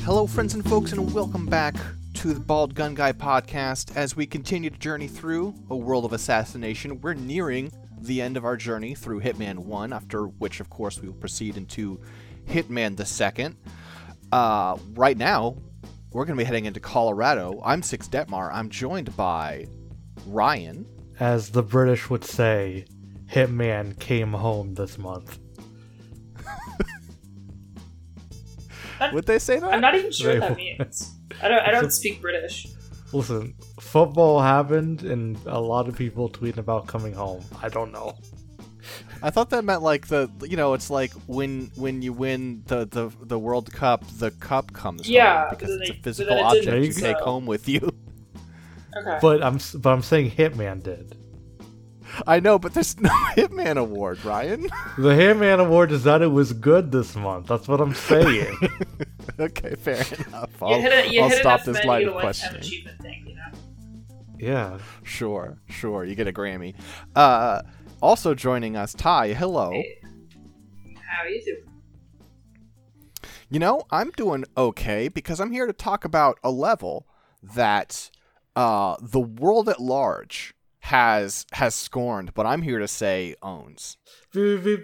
Hello, friends and folks, and welcome back to the Bald Gun Guy podcast. As we continue to journey through a world of assassination, we're nearing the end of our journey through Hitman 1, after which, of course, we will proceed into Hitman the 2nd. Right now, we're going to be heading into Colorado. I'm Six Detmar. I'm joined by Ryan. As the British would say, Hitman came home this month. Would they say that? I'm not even sure what that means. I don't speak British. Listen, football happened and a lot of people tweeting about coming home. I don't know. I thought that meant like it's like when you win the World Cup, the cup comes home because it's a physical object you take home with you. Okay. But I'm saying Hitman did. I know, but there's no Hitman Award, Ryan. The Hitman Award is that it was good this month. That's what I'm saying. Okay, fair enough. You hit I'll stop enough this men, line you of get a lifetime questioning. achievement thing, you know? Yeah. Sure. You get a Grammy. Also joining us, Ty. Hello. Hey. How are you doing? You know, I'm doing okay because I'm here to talk about a level that the world at large has scorned, but I'm here to say owns. We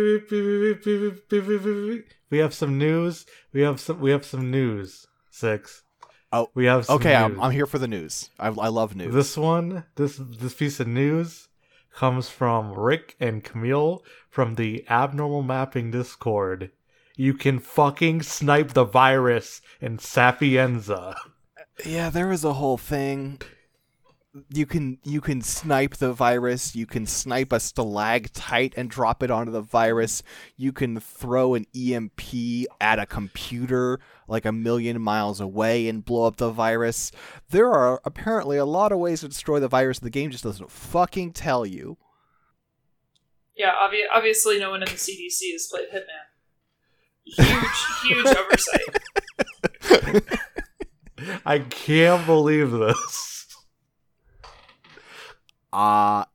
have some news. We have some news. Six. Oh, we have some okay. news. I'm here for the news. I love news. This piece of news comes from Rick and Camille from the Abnormal Mapping Discord. You can fucking snipe the virus in Sapienza. Yeah, there was a whole thing. You can snipe the virus. You can snipe a stalactite and drop it onto the virus. You can throw an EMP at a computer like a million miles away and blow up the virus. There are apparently a lot of ways to destroy the virus. The game just doesn't fucking tell you. Yeah, obviously no one in the CDC has played Hitman. Huge oversight. I can't believe this. I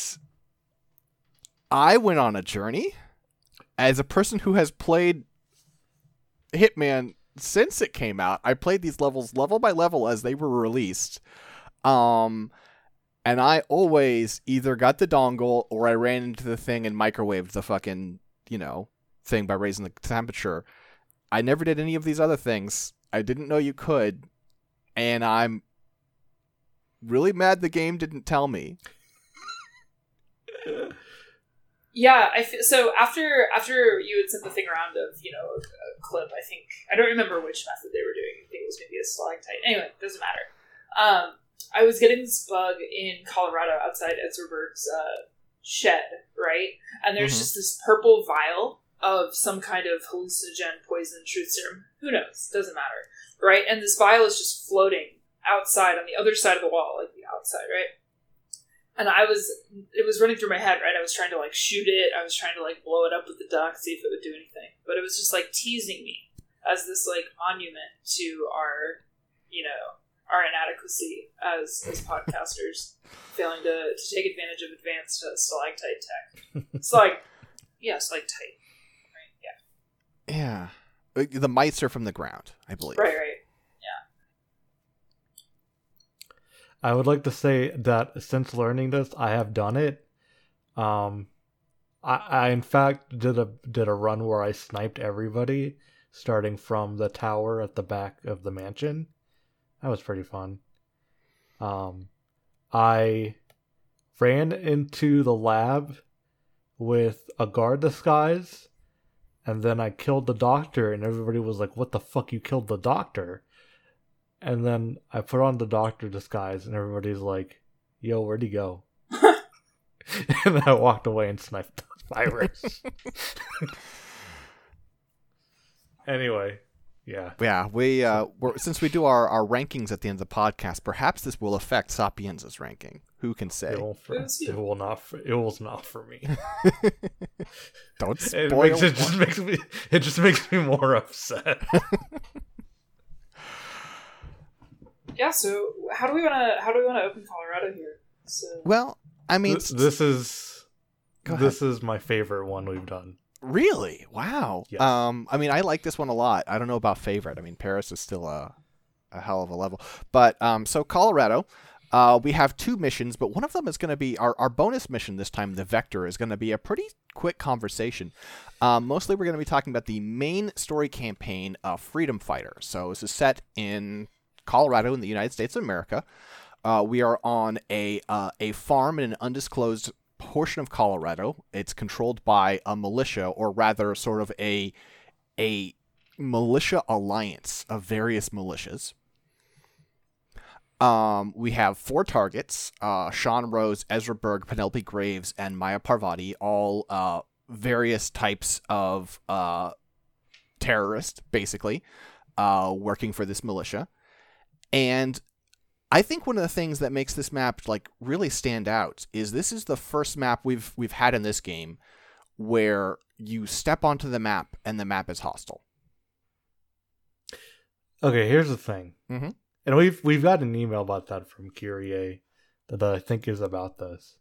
went on a journey as a person who has played Hitman since it came out. I played these levels level by level as they were released. And I always either got the dongle or I ran into the thing and microwaved the fucking, thing by raising the temperature. I never did any of these other things. I didn't know you could. And I'm really mad the game didn't tell me. Yeah, so after you had sent the thing around of, a clip, I don't remember which method they were doing. I think it was maybe a stalactite. Anyway, doesn't matter. I was getting this bug in Colorado outside Etzerberg's shed, right? And there's just this purple vial of some kind of hallucinogen, poison, truth serum. Who knows? Doesn't matter, right? And this vial is just floating outside on the other side of the wall, like the outside, right? And it was running through my head, right? I was trying to shoot it. I was trying to blow it up with the duck, see if it would do anything. But it was just teasing me as this monument to our, our inadequacy as podcasters, failing to take advantage of advanced stalactite tech. Stalactite, right? Yeah. The mites are from the ground, I believe. Right. I would like to say that since learning this, I have done it. I in fact did a run where I sniped everybody, starting from the tower at the back of the mansion. That was pretty fun. I ran into the lab with a guard disguise, and then I killed the doctor, and everybody was like, "What the fuck? You killed the doctor?" And then I put on the doctor disguise, and everybody's like, "Yo, where'd he go?" And I walked away and sniped the virus. Anyway, yeah. Yeah, since we do our rankings at the end of the podcast, perhaps this will affect Sapienza's ranking. Who can say? It will not for me. Don't spoil. It just makes me more upset. Yeah. So how do we want to open Colorado here? So Well, I mean, this is my favorite one we've done. Really? Wow. Yes. I mean, I like this one a lot. I don't know about favorite. I mean, Paris is still a hell of a level. But so Colorado, we have 2 missions, but one of them is going to be our bonus mission this time. The Vector is going to be a pretty quick conversation. Mostly, we're going to be talking about the main story campaign of Freedom Fighter. So this is set in Colorado in the United States of America. We are on a farm in an undisclosed portion of Colorado. It's controlled by a militia, or rather sort of a militia alliance of various militias. We have 4 targets, Sean Rose, Ezra Berg, Penelope Graves, and Maya Parvati, all various types of terrorists, basically, working for this militia. And I think one of the things that makes this map like really stand out is this is the first map we've had in this game where you step onto the map and the map is hostile. Okay, here's the thing. Mm-hmm. And we've got an email about that from Kyrie that I think is about this.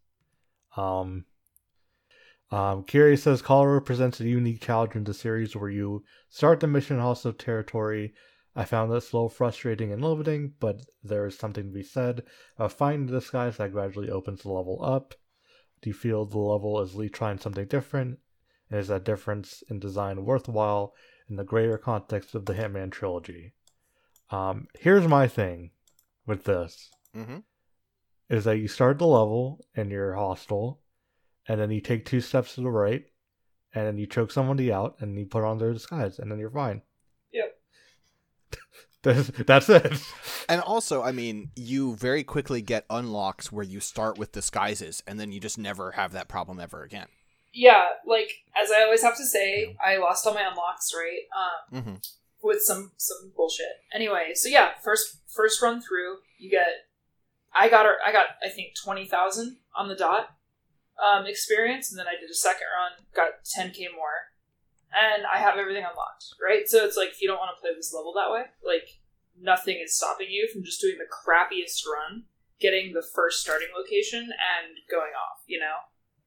Kyrie says Colorado presents a unique challenge in the series where you start the mission in hostile territory. I found this a little frustrating and limiting, but there is something to be said about finding the disguise that gradually opens the level up. Do you feel the level is trying something different? And is that difference in design worthwhile in the greater context of the Hitman trilogy? Here's my thing with this. Mm-hmm. Is that you start the level and you're hostile, and then you take 2 steps to the right, and then you choke somebody out, and you put on their disguise, and then you're fine. Yep. That's it. And also, I mean, you very quickly get unlocks where you start with disguises, and then you just never have that problem ever again. Yeah, like, as I always have to say, I lost all my unlocks, right? With some bullshit. Anyway, so yeah, first run through, you get... I got I think 20,000 on the dot experience, and then I did a second run, got 10k more, and I have everything unlocked, right? So it's like, if you don't want to play this level that way, like, nothing is stopping you from just doing the crappiest run, getting the first starting location, and going off, you know?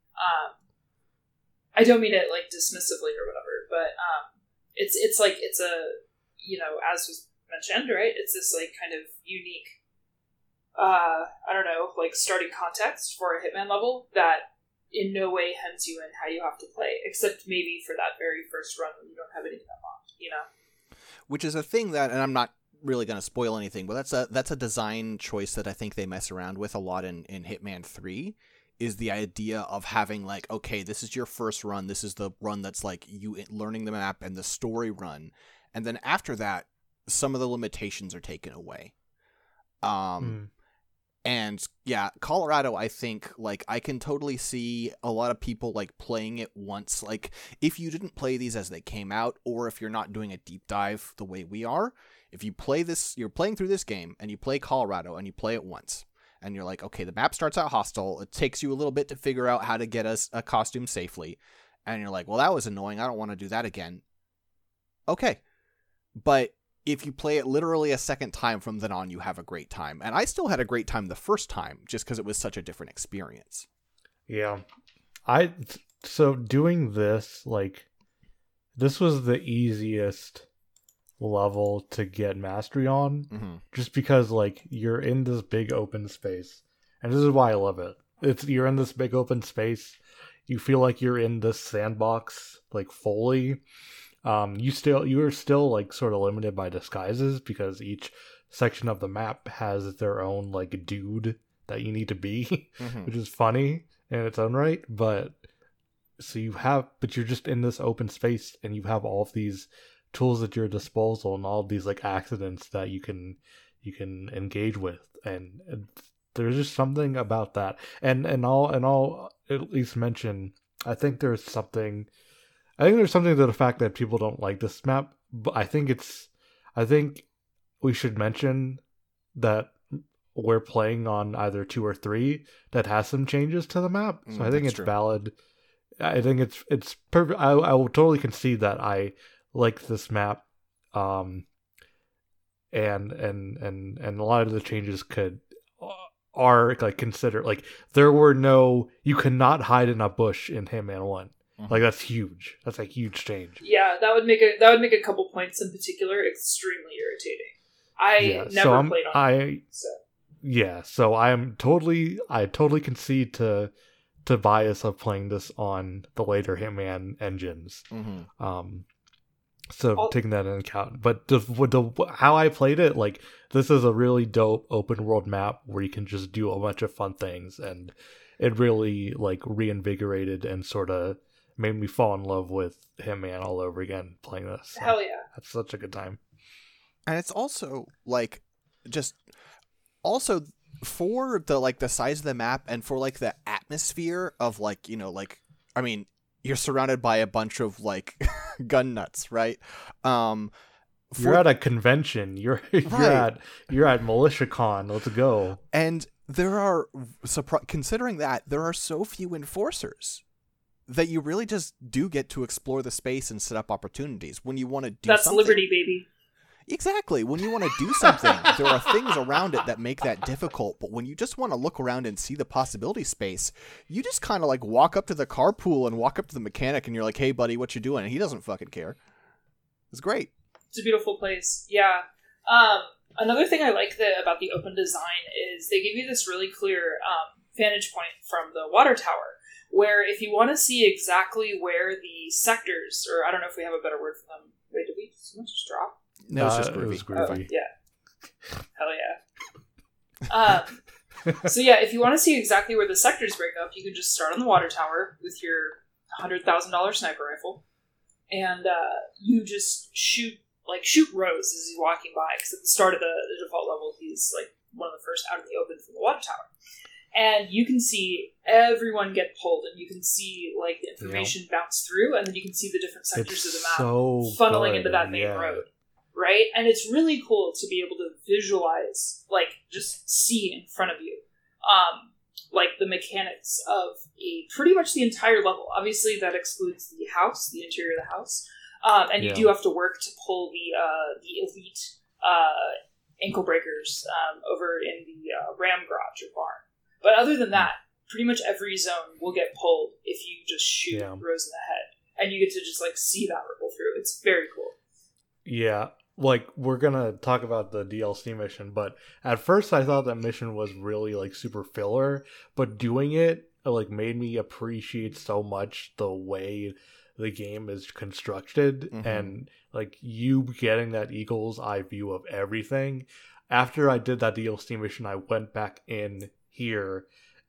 I don't mean it, like, dismissively or whatever, but it's like, it's a, you know, as was mentioned, right? It's this, like, kind of unique, I don't know, like, starting context for a Hitman level that in no way hems you in how you have to play, except maybe for that very first run when you don't have anything unlocked, you know? Which is a thing that, and I'm not really going to spoil anything, but that's a design choice that I think they mess around with a lot in Hitman 3, is the idea of having, like, okay, this is your first run, this is the run that's like you learning the map and the story run, and then after that, some of the limitations are taken away. And yeah, Colorado, I think, like, I can totally see a lot of people, like, playing it once. Like, if you didn't play these as they came out, or if you're not doing a deep dive the way we are, if you play this, you're playing through this game, and you play Colorado, and you play it once, and you're like, okay, the map starts out hostile, it takes you a little bit to figure out how to get us a costume safely, and you're like, well, that was annoying, I don't want to do that again. Okay. But if you play it literally a second time from then on, you have a great time. And I still had a great time the first time, just because it was such a different experience. Yeah. So doing this, like, this was the easiest level to get mastery on, just because, like, you're in this big open space. And this is why I love it. You're in this big open space. You feel like you're in this sandbox, like, fully. You are still like sort of limited by disguises because each section of the map has their own like dude that you need to be, which is funny in its own right. But you're just in this open space and you have all of these tools at your disposal and all of these like accidents that you can engage with, and there's just something about that. And I'll at least mention, I think there's something to the fact that people don't like this map, but I think we should mention that we're playing on either 2 or 3 that has some changes to the map. So I think it's valid. I think it's perfect. I will totally concede that I like this map. And a lot of the changes are like considered, like, you cannot hide in a bush in Hitman 1. Like, that's huge. That's a huge change. Yeah, that would make a couple points in particular extremely irritating. I never played on so I totally concede to bias of playing this on the later Hitman engines. So taking that into account, but how I played it, like, this is a really dope open world map where you can just do a bunch of fun things, and it really like reinvigorated and sort of made me fall in love with Hitman all over again playing this. So hell yeah, that's such a good time. And it's also like also for the size of the map and for like the atmosphere of like, you know, like, I mean, you're surrounded by a bunch of like gun nuts, right? You're at a convention. You're right. you're at MilitiaCon. Let's go. And there are, considering that, there are so few enforcers that you really just do get to explore the space and set up opportunities when you want to do That's something. Liberty, baby. Exactly. When you want to do something, there are things around it that make that difficult. But when you just want to look around and see the possibility space, you just kind of like walk up to the carpool and walk up to the mechanic and you're like, hey, buddy, what you doing? And he doesn't fucking care. It's great. It's a beautiful place. Yeah. Another thing I like about the open design is they give you this really clear vantage point from the water tower, where if you want to see exactly where the sectors, or I don't know if we have a better word for them. Wait, did we just drop? No, it's just groovy. It was groovy. Oh, yeah. Hell yeah. So yeah, if you want to see exactly where the sectors break up, you can just start on the water tower with your $100,000 sniper rifle, and you just shoot Rose as he's walking by, because at the start of the default level, he's like one of the first out of the open from the water tower. And you can see everyone get pulled, and you can see like the information bounce through, and then you can see the different sectors of the map funneling into that main road. Right? And it's really cool to be able to visualize, like, just see in front of you, like, the mechanics of pretty much the entire level. Obviously, that excludes the house, the interior of the house. And you do have to work to pull the elite ankle breakers over in the ram garage or barn. But other than that, pretty much every zone will get pulled if you just shoot Rose in the head. And you get to just, like, see that ripple through. It's very cool. Yeah. Like, we're gonna talk about the DLC mission, but at first I thought that mission was really, like, super filler, but doing it, like, made me appreciate so much the way the game is constructed, and, like, you getting that eagle's eye view of everything. After I did that DLC mission, I went back in here,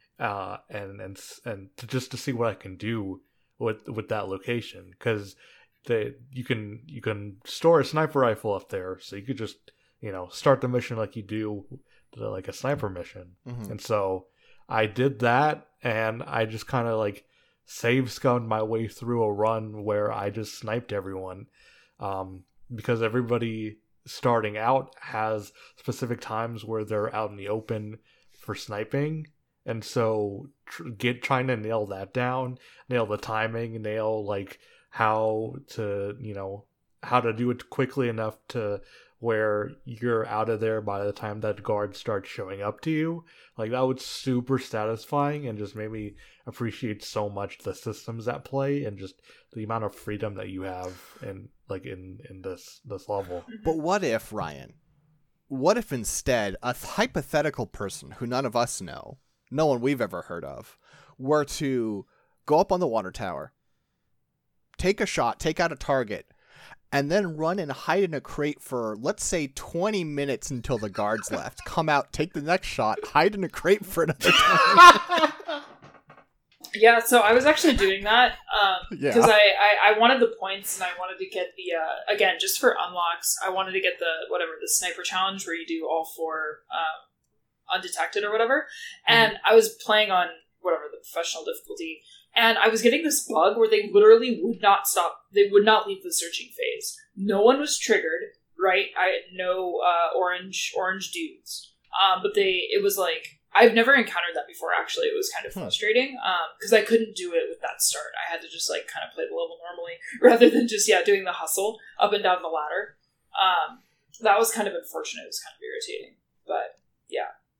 and just to see what I can do with that location, because you can store a sniper rifle up there, so you could just, you know, start the mission like you do like a sniper mission. And so I did that, and I just kind of like save scummed my way through a run where I just sniped everyone, because everybody starting out has specific times where they're out in the open for sniping, and so trying to nail that down, nail the timing, nail like how to do it quickly enough to where you're out of there by the time that guard starts showing up to you. Like, that was super satisfying and just made me appreciate so much the systems at play and just the amount of freedom that you have in this level. But what if, Ryan, instead a hypothetical person who none of us know, no one we've ever heard of, were to go up on the water tower, take a shot, take out a target, and then run and hide in a crate for, let's say, 20 minutes until the guards left. Come out, take the next shot, hide in a crate for another 20 Yeah, so I was actually doing that because I wanted the points, and I wanted to get the, again, just for unlocks, I wanted to get the sniper challenge where you do all 4 undetected or whatever. And I was playing on the professional difficulty, and I was getting this bug where they literally would not stop. They would not leave the searching phase. No one was triggered, right? I had no orange dudes. But it was like, I've never encountered that before, actually. It was kind of frustrating because I couldn't do it with that start. I had to just like kind of play the level normally rather than just, doing the hustle up and down the ladder. That was kind of unfortunate. It was kind of irritating. But yeah.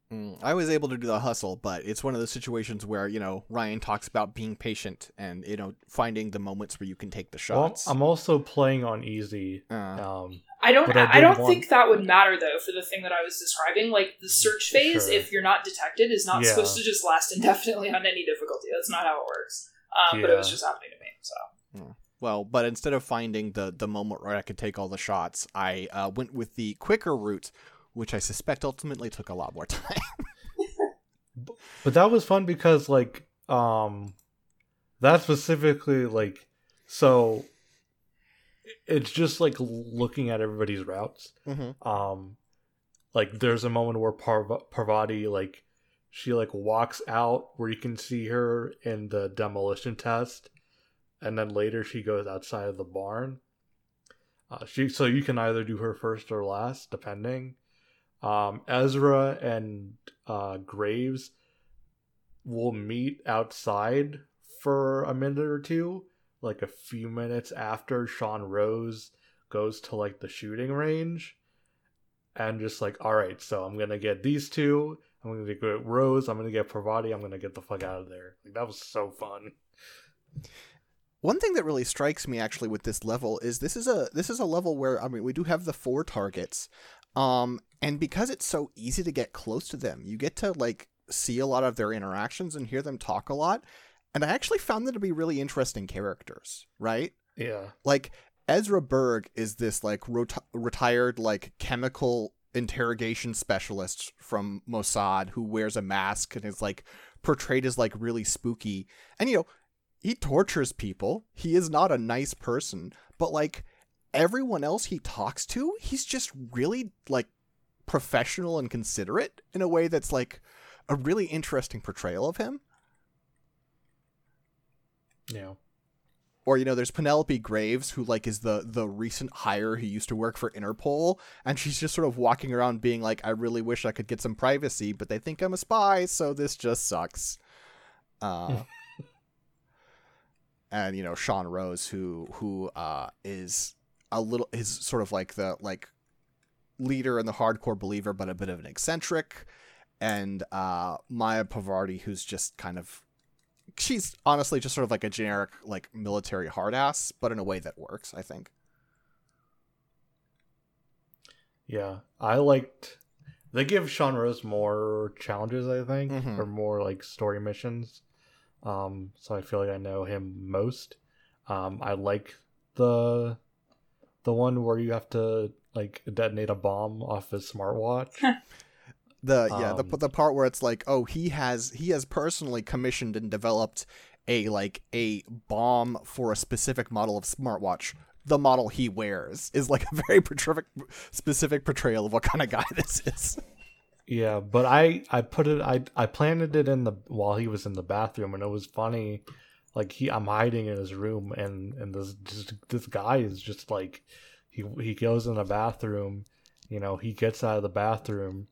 I was able to do the hustle, but it's one of those situations where, Ryan talks about being patient and, finding the moments where you can take the shots. Well, I'm also playing on easy. I don't think that would matter though for the thing that I was describing. Like the search phase, if you're not detected, is not supposed to just last indefinitely on any difficulty. That's not how it works. But it was just happening to me. So. Well, but instead of finding the moment where I could take all the shots, I went with the quicker route, which I suspect ultimately took a lot more time. But that was fun because, like, that specifically, like, so it's just like looking at everybody's routes. Mm-hmm. Like, there's a moment where Parvati, like, she like walks out where you can see her in the demolition test, and then later she goes outside of the barn. So you can either do her first or last, depending. Ezra and Graves will meet outside for a minute or two, like a few minutes after Sean Rose goes to like the shooting range, and just like, all right, so I'm gonna get these two, I'm gonna get Rose, I'm gonna get Parvati, I'm gonna get the fuck out of there. Like, that was so fun. One thing that really strikes me actually with this level is this is a level where, we do have the 4 targets. And because it's so easy to get close to them, you get to like see a lot of their interactions and hear them talk a lot. And I actually found them to be really interesting characters, right? Yeah. Like Ezra Berg is this like retired like chemical interrogation specialist from Mossad who wears a mask and is like portrayed as like really spooky. And he tortures people. He is not a nice person, but like everyone else he talks to, he's just really like professional and considerate in a way that's like a really interesting portrayal of him. Yeah. Or, there's Penelope Graves, who like is the recent hire who used to work for Interpol, and she's just sort of walking around being like, I really wish I could get some privacy, but they think I'm a spy, so this just sucks. And Sean Rose, who is sort of like the like leader and the hardcore believer, but a bit of an eccentric, and Maya Parvati, who's just kind of, she's honestly just sort of like a generic like military hardass, but in a way that works, I think. Yeah, they give Sean Rose more challenges, I think, or more like story missions. So I feel like I know him most. I like the one where you have to like detonate a bomb off his smartwatch. The part where it's like, oh, he has personally commissioned and developed a bomb for a specific model of smartwatch. The model he wears is like a very specific portrayal of what kind of guy this is. Yeah, but I planted it while he was in the bathroom, and it was funny. Like I'm hiding in his room, and this guy is just like, he goes in the bathroom, he gets out of the bathroom,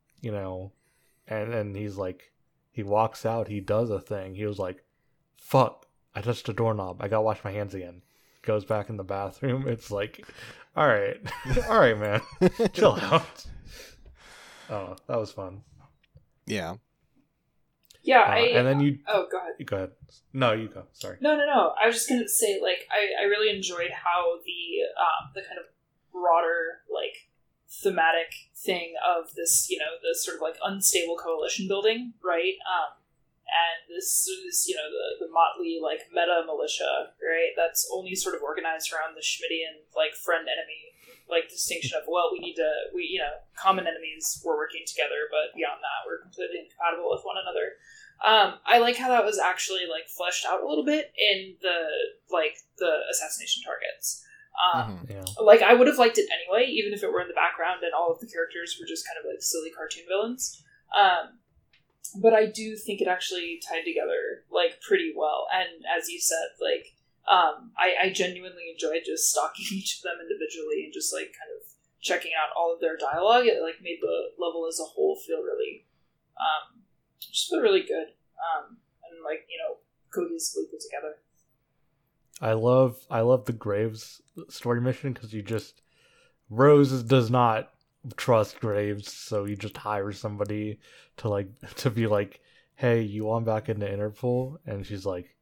and he's like, he walks out, he does a thing. He was like, fuck, I touched the doorknob. I gotta wash my hands again. Goes back in the bathroom. It's like, all right, man, chill out. Oh, that was fun. Yeah. Yeah, and then you... Oh, go ahead. Go ahead. No, you go. Sorry. No. I was just going to say, like, I really enjoyed how the kind of broader, like, thematic thing of this, the sort of, like, unstable coalition building, right? And this is, the motley, like, meta militia, right? That's only sort of organized around the Schmittian, like, friend-enemy, like, distinction of, well, we common enemies, we're working together, but beyond that, we're completely incompatible with one another. I like how that was actually, like, fleshed out a little bit in the assassination targets. Like, I would have liked it anyway, even if it were in the background and all of the characters were just kind of, like, silly cartoon villains. But I do think it actually tied together, like, pretty well. And as you said, like, I genuinely enjoyed just stalking each of them individually and just, like, kind of checking out all of their dialogue. It, like, made the level as a whole feel really, really good. And, like, cohesively put together. I love the Graves story mission because Rose does not trust Graves, so you just hire somebody to be like, hey, you want back into Interpol? And she's like,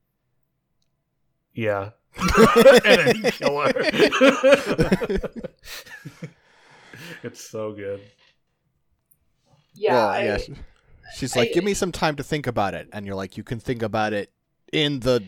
yeah. And then you kill her. It's so good. Yeah, Well, yeah. She's like, give me some time to think about it. And you're like, you can think about it in the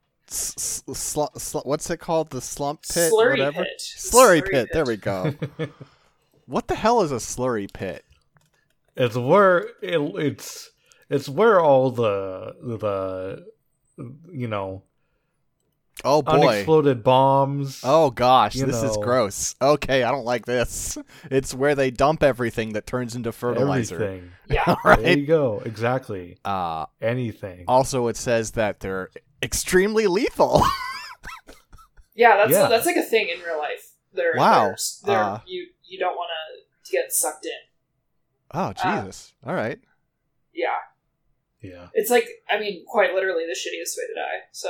what's it called? The slump pit? Slurry Whatever? pit. Slurry pit. There we go. What the hell is a slurry pit? It's where it's where all the you know, Oh boy. unexploded bombs. Oh gosh, you this is know. gross. Okay, I don't like this. It's where they dump everything that turns into fertilizer. Everything. Yeah. All There right. you go. Exactly. Uh, Anything. also, it says that they're extremely lethal. Yeah, Yeah. that's like a thing in real life. Wow. You don't want to get sucked in. Oh Jesus! All right. Yeah, Yeah. it's like, I mean, quite literally the shittiest way to die. So,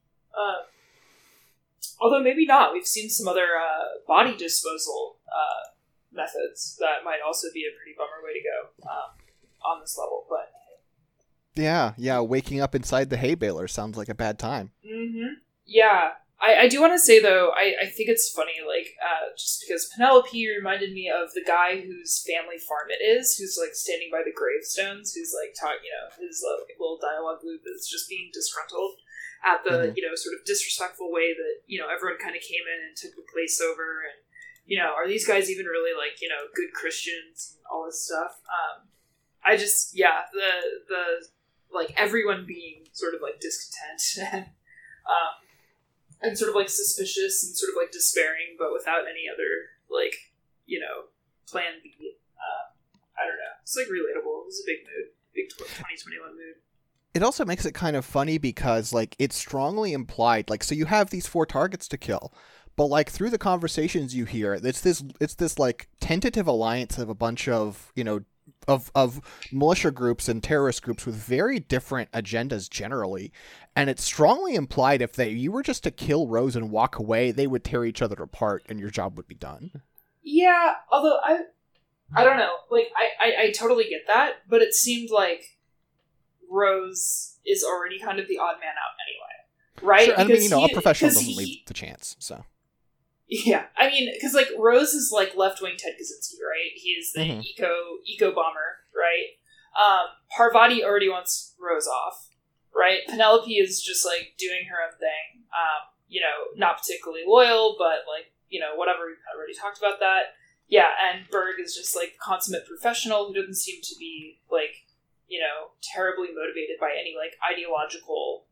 although maybe not. We've seen some other body disposal methods that might also be a pretty bummer way to go on this level. But Yeah. Waking up inside the hay baler sounds like a bad time. yeah. I do want to say, though, I think it's funny, like, just because Penelope reminded me of the guy whose family farm it is, who's, like, standing by the gravestones, who's, like, talking, his little dialogue loop is just being disgruntled at the, sort of disrespectful way that, everyone kind of came in and took the place over, and, are these guys even really, like, good Christians and all this stuff? I just, the like, everyone being sort of, like, discontent, and sort of like suspicious and sort of like despairing, but without any other like plan B. I don't know. It's like relatable. It was a big mood, big 2021 mood. It also makes it kind of funny because like it's strongly implied. Like, so you have these 4 targets to kill, but like through the conversations you hear, it's this like tentative alliance of a bunch of of militia groups and terrorist groups with very different agendas generally, and it's strongly implied if you were just to kill Rose and walk away, they would tear each other apart and your job would be done. Yeah, although I don't know, like I totally get that, but it seemed like Rose is already kind of the odd man out anyway, right? Sure, I mean, a professional doesn't he, leave the chance, so. Yeah, I mean, because like Rose is like left-wing Ted Kaczynski, right? He is the eco bomber, right? Parvati already wants Rose off, right? Penelope is just like doing her own thing, not particularly loyal, but like whatever. We've already talked about that. Yeah, and Berg is just like consummate professional who doesn't seem to be like terribly motivated by any like ideological,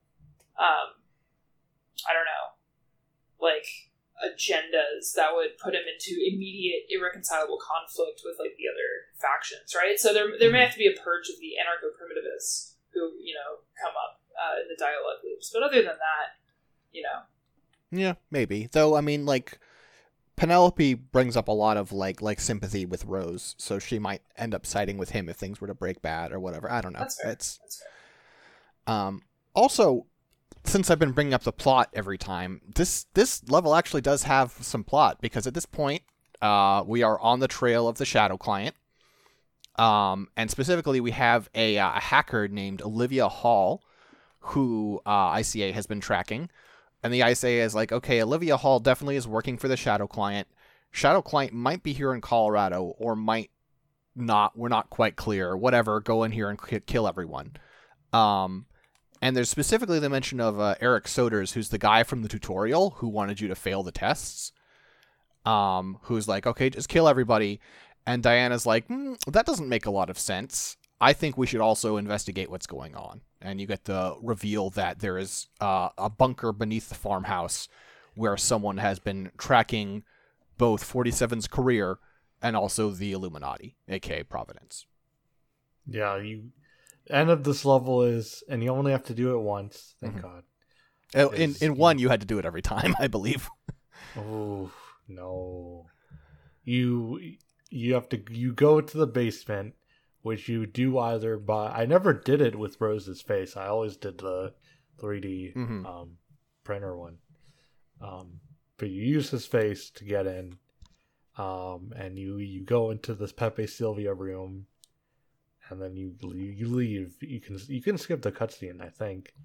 I don't know, like agendas that would put him into immediate irreconcilable conflict with like the other factions, right? So there may have to be a purge of the anarcho-primitivists who come up in the dialogue loops, but other than that, Yeah, maybe. Though I mean, like Penelope brings up a lot of like sympathy with Rose, so she might end up siding with him if things were to break bad or whatever. I don't know. That's fair. It's That's fair. Also, since I've been bringing up the plot every time, this level actually does have some plot, because at this point, we are on the trail of the Shadow Client, and specifically we have a hacker named Olivia Hall, who ICA has been tracking, and the ICA is like, okay, Olivia Hall definitely is working for the Shadow Client. Shadow Client might be here in Colorado, or might not. We're not quite clear. Whatever, go in here and kill everyone. And there's specifically the mention of Eric Soders, who's the guy from the tutorial who wanted you to fail the tests. Who's like, okay, just kill everybody. And Diana's like, that doesn't make a lot of sense. I think we should also investigate what's going on. And you get the reveal that there is a bunker beneath the farmhouse where someone has been tracking both 47's career and also the Illuminati, aka Providence. Yeah, end of this level is, and you only have to do it once. Thank God. In one, you had to do it every time, I believe. Oh no! You go to the basement, which you do either by. I never did it with Rose's face. I always did the 3D printer one. But you use his face to get in. and you go into this Pepe Silvia room, and then you leave. You can skip the cutscene, I think.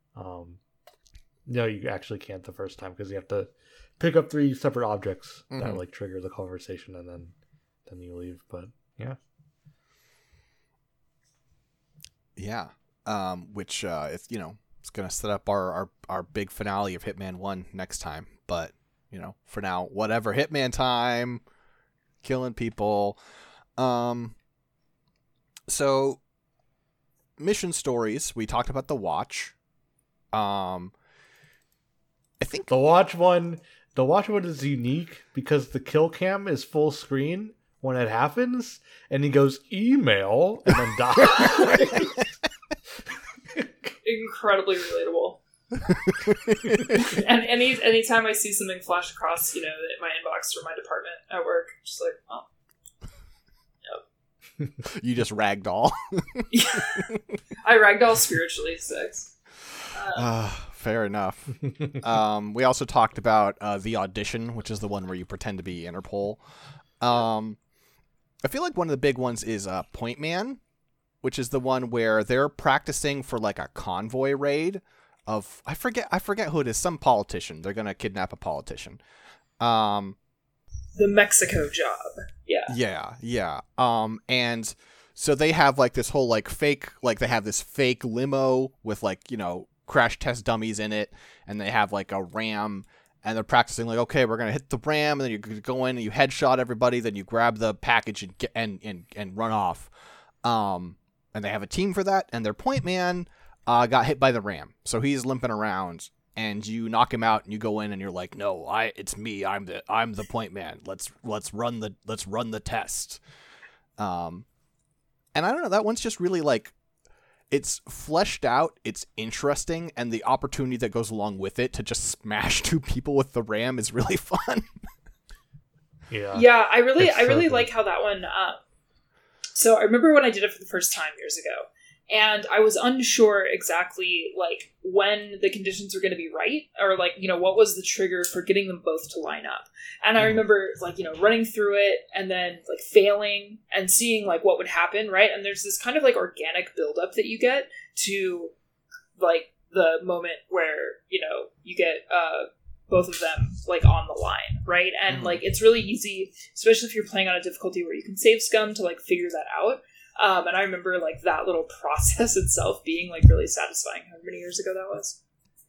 No, you actually can't the first time because you have to pick up 3 separate objects that like trigger the conversation, and then you leave. But yeah. Yeah. Which is, you know, it's gonna set up our big finale of Hitman 1 next time. But, you know, for now, whatever. Hitman time, killing people. So mission stories, we talked about the Watch. I think The watch one is unique because the kill cam is full screen when it happens, and he goes email and then dies. Incredibly relatable. And anytime I see something flash across, you know, my inbox or my department at work, I'm just like, oh. Yep. you just ragdoll. I ragdoll spiritually, 6. Fair enough. We also talked about The Audition, which is the one where you pretend to be Interpol. I feel like one of the big ones is Point Man, which is the one where they're practicing for like a convoy raid of I forget who it is, some politician. They're gonna kidnap a politician. The Mexico job. Yeah. Yeah. And so they have like this whole like fake, like they have this fake limo with like, you know, crash test dummies in it, and they have like a ram, and they're practicing like, okay, we're gonna hit the ram, and then you go in and you headshot everybody, then you grab the package and get and run off. And they have a team for that, and their Point Man got hit by the ram, so he's limping around, and you knock him out, and you go in, and you're like, no, it's me, I'm the Point Man. Let's run the test. And I don't know, that one's just really like, it's fleshed out, it's interesting, and the opportunity that goes along with it to just smash 2 people with the ram is really fun. Yeah, I really like how that one. So I remember when I did it for the first time years ago, and I was unsure exactly like when the conditions were going to be right, or like, you know, what was the trigger for getting them both to line up. And I remember like, you know, running through it and then like failing and seeing like what would happen, right? And there's this kind of like organic buildup that you get to like the moment where, you know, you get both of them like on the line, right? And like it's really easy, especially if you're playing on a difficulty where you can save scum, to like figure that out. And I remember like that little process itself being like really satisfying. How many years ago that was?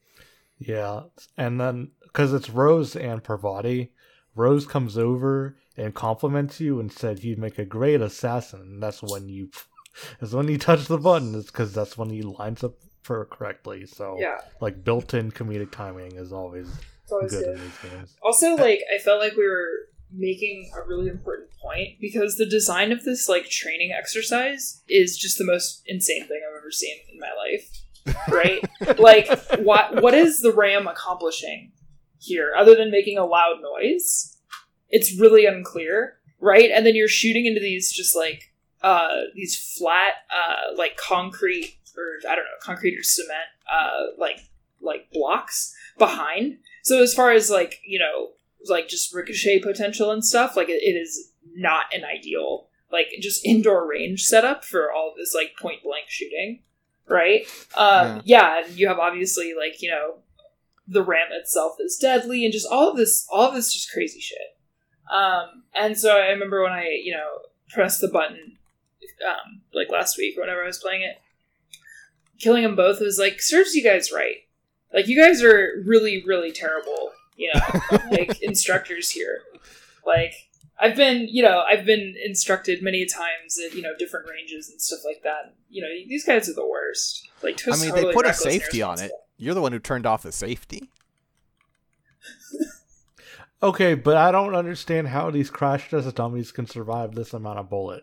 Yeah, and then because it's Rose and Parvati, Rose comes over and compliments you and said you'd make a great assassin. And that's when you touch the button. It's because that's when he lines up for correctly. So yeah, like built-in comedic timing is always good in these games. Also, like I felt like we were making a really important point because the design of this like training exercise is just the most insane thing I've ever seen in my life. Right? Like what is the ram accomplishing here other than making a loud noise? It's really unclear, right? And then you're shooting into these just like these flat like concrete or I don't know, concrete or cement like blocks behind. So as far as like, you know, like just ricochet potential and stuff, like it is not an ideal like just indoor range setup for all of this like point blank shooting, right? Yeah, and you have obviously like, you know, the ram itself is deadly and just all of this just crazy shit. And so I remember when I, you know, pressed the button like last week or whenever I was playing it, killing them both was like, serves you guys right. Like, you guys are really, really terrible, you know, like, instructors here. Like, I've been instructed many times at, you know, different ranges and stuff like that. You know, these guys are the worst. Like, I mean, they put a safety on it. You're the one who turned off the safety. Okay, but I don't understand how these crash test dummies can survive this amount of bullet.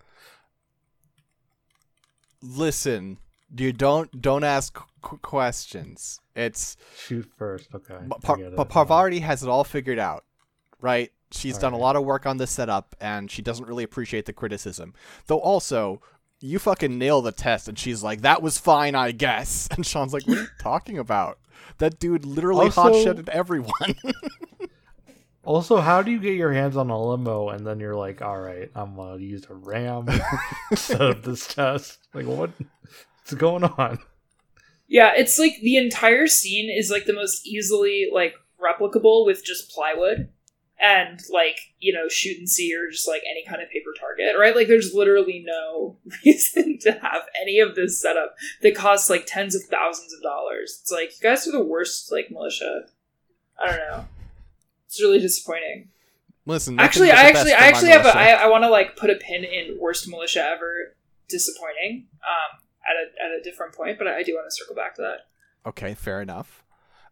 Listen, you don't ask questions. It's shoot first, okay. But Parvati has it all figured out, right? She's done a lot of work on this setup, and she doesn't really appreciate the criticism. Though also, you fucking nail the test, and she's like, that was fine, I guess. And Sean's like, what are you talking about? That dude literally hot-shotted everyone. Also, how do you get your hands on a limo and then you're like, all right, I'm gonna use a ram instead of this test? Like, what's going on? Yeah, it's like the entire scene is like the most easily like replicable with just plywood and like, you know, shoot and see or just like any kind of paper target, right? Like there's literally no reason to have any of this setup that costs like tens of thousands of dollars. It's like, you guys are the worst like militia. I don't know. It's really disappointing. Listen, I want to like put a pin in worst militia ever disappointing. At a different point, but I do want to circle back to that. Okay, fair enough.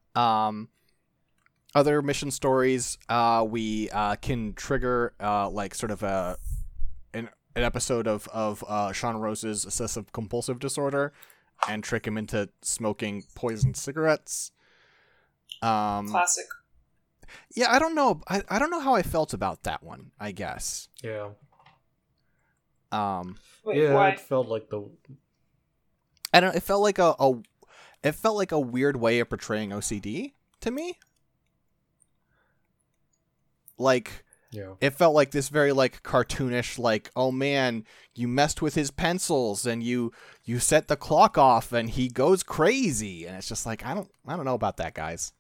Other mission stories, we can trigger like sort of an episode of Sean Rose's obsessive compulsive disorder and trick him into smoking poison cigarettes. Classic. Yeah, I don't know. I don't know how I felt about that one, I guess. Yeah. Wait, yeah, why? it felt like the... I don't. It felt like a weird way of portraying OCD to me. Like, yeah, it felt like this very like cartoonish, like, oh man, you messed with his pencils and you set the clock off and he goes crazy, and it's just like I don't know about that, guys.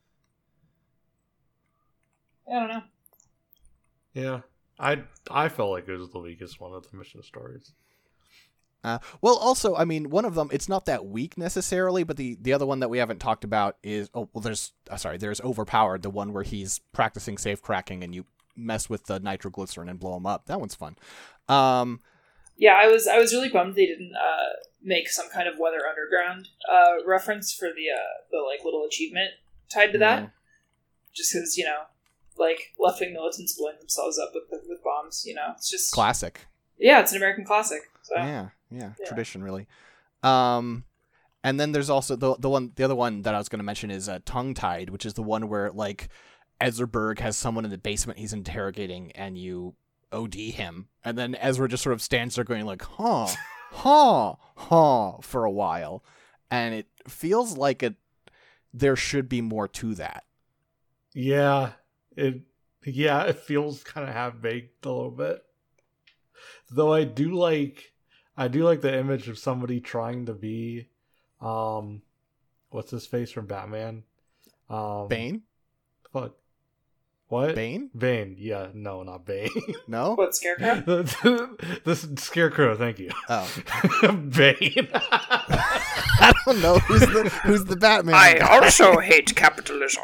I don't know. yeah. I felt like it was the weakest one of the mission stories. Well, also, I mean, one of them, it's not that weak necessarily, but the other one that we haven't talked about is, there's Overpowered, the one where he's practicing safe cracking and you mess with the nitroglycerin and blow him up. That one's fun. Yeah, I was really bummed they didn't make some kind of Weather Underground reference for the like little achievement tied to that. Just because, you know, like left-wing militants blowing themselves up with bombs, you know, it's just classic. Yeah, it's an American classic. So. Yeah, tradition really. And then there's also the other one that I was going to mention is Tongue Tied, which is the one where like Ezra Berg has someone in the basement he's interrogating and you OD him, and then Ezra just sort of stands there going like huh for a while, and it feels like there should be more to that. Yeah, it feels kind of half-baked a little bit. Though I do like the image of somebody trying to be, what's his face from Batman? Bane? Fuck. What? Bane? Bane. Yeah, no, not Bane. No? What, Scarecrow? This Scarecrow, thank you. Oh. Bane. I don't know who's the Batman. I also hate capitalism.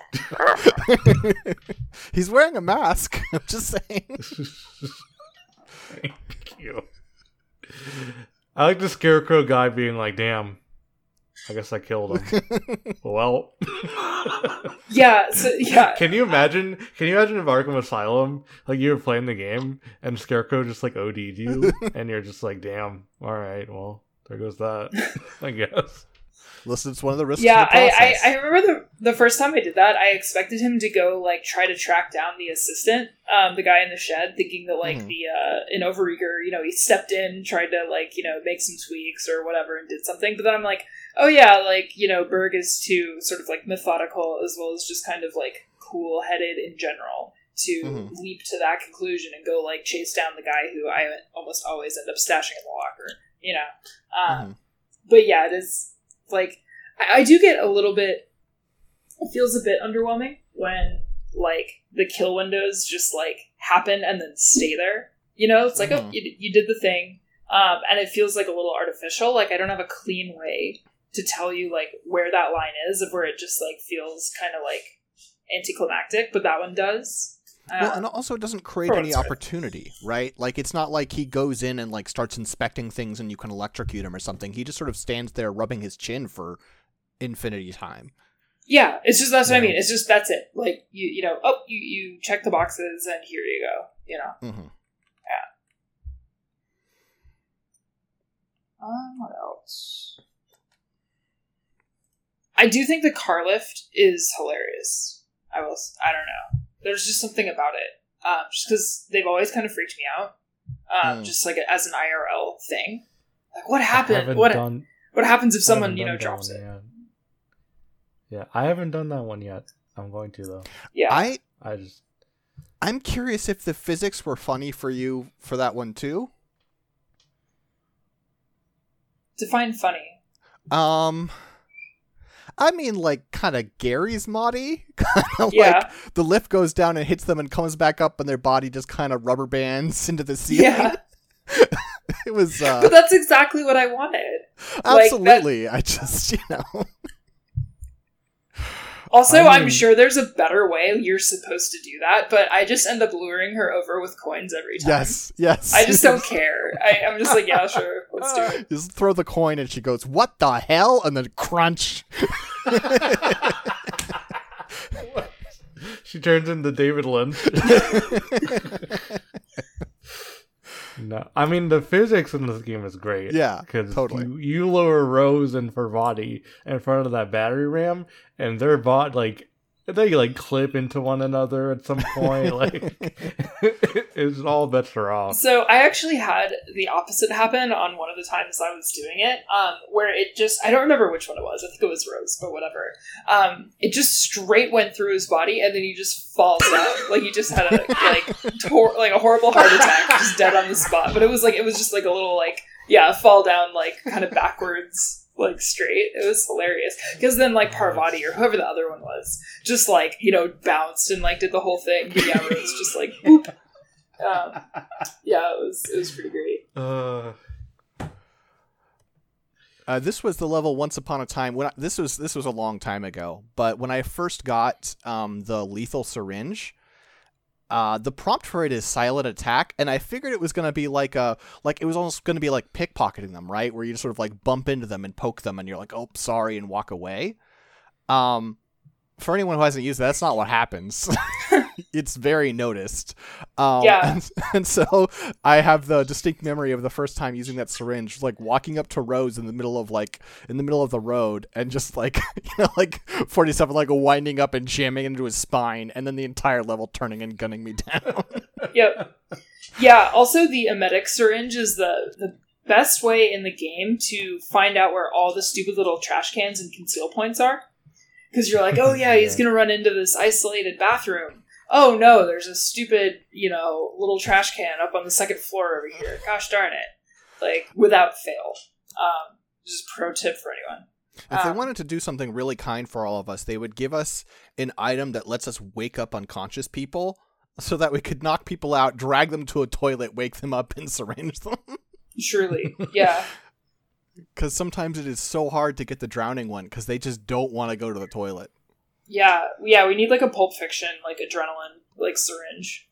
He's wearing a mask. I'm just saying. Thank you. I like the Scarecrow guy being like, damn, I guess I killed him. Well. Yeah. Can you imagine if Arkham Asylum, like you were playing the game and Scarecrow just like OD'd you and you're just like, damn, alright, well, there goes that, I guess. Listen, it's one of the risks. Yeah, of the process. I remember the first time I did that, I expected him to go like try to track down the assistant, the guy in the shed, thinking that like in Overeager, you know, he stepped in, tried to like, you know, make some tweaks or whatever and did something. But then I'm like, oh yeah, like, you know, Berg is too sort of like methodical as well as just kind of like cool headed in general to leap to that conclusion and go like chase down the guy who I almost always end up stashing in the locker, you know. But yeah, it is. Like, I do get a little bit... It feels a bit underwhelming when, like, the kill windows just, like, happen and then stay there. You know? It's like, oh, you did the thing. And it feels, like, a little artificial. Like, I don't have a clean way to tell you, like, where that line is of where it just, like, feels kind of, like, anticlimactic. But that one does. Well, and also it doesn't create any opportunity, right? Like, it's not like he goes in and, like, starts inspecting things and you can electrocute him or something. He just sort of stands there rubbing his chin for infinity time. Yeah, it's just, that's what I mean. It's just, that's it. Like, you know, oh, you check the boxes and here you go, you know? Yeah. What else? I do think the car lift is hilarious. I don't know. There's just something about it. Just because they've always kind of freaked me out. Just like as an IRL thing. Like, what happened? What happens if someone, you know, drops it? Yeah, I haven't done that one yet. I'm going to, though. Yeah. I I'm curious if the physics were funny for you for that one too. Define funny. I mean, like, kind of Gary's Moddy. Kind of Yeah. like the lift goes down and hits them and comes back up and their body just kind of rubber bands into the ceiling. Yeah. It was... But that's exactly what I wanted. Absolutely. I just, Also, I mean- I'm sure there's a better way you're supposed to do that, but I just end up luring her over with coins every time. Yes. I just don't care. I'm just like, yeah, sure, let's do it. Just throw the coin and she goes, "What the hell?" And then crunch. She turns into David Lynch. No, I mean the physics in this game is great. Yeah, because totally. you lure Rose and her body in front of that battery ram, and their bot they like clip into one another at some point. Like it's all bets are off. So I actually had the opposite happen on one of the times I was doing it, where it just, I don't remember which one it was. I think it was Rose, but whatever. It just straight went through his body, and then he just falls down. Like he just had a a horrible heart attack, just dead on the spot. But it was just like a little fall down, like kind of backwards. Like straight. It was hilarious because then like Parvati or whoever the other one was just like bounced and like did the whole thing. But yeah, Rose just like boop. It was pretty great. This was the level Once Upon a Time when this was a long time ago, but when I first got the lethal syringe, the prompt for it is silent attack, and I figured it was going to be it was almost going to be like pickpocketing them, right? Where you just sort of like bump into them and poke them and you're like, "Oh, sorry," and walk away. For anyone who hasn't used that's not what happens. It's very noticed. And so I have the distinct memory of the first time using that syringe, like walking up to Rose in the middle of the road and just like 47 like winding up and jamming into his spine, and then the entire level turning and gunning me down. Yep. Yeah, also the emetic syringe is the best way in the game to find out where all the stupid little trash cans and conceal points are. Because you're like, oh yeah, he's going to run into this isolated bathroom. Oh no, there's a stupid, little trash can up on the second floor over here. Gosh darn it. Like, without fail. Just pro tip for anyone. If they wanted to do something really kind for all of us, they would give us an item that lets us wake up unconscious people so that we could knock people out, drag them to a toilet, wake them up, and syringe them. Surely, yeah. Because sometimes it is so hard to get the drowning one because they just don't want to go to the toilet. Yeah, we need like a Pulp Fiction, like adrenaline, like syringe.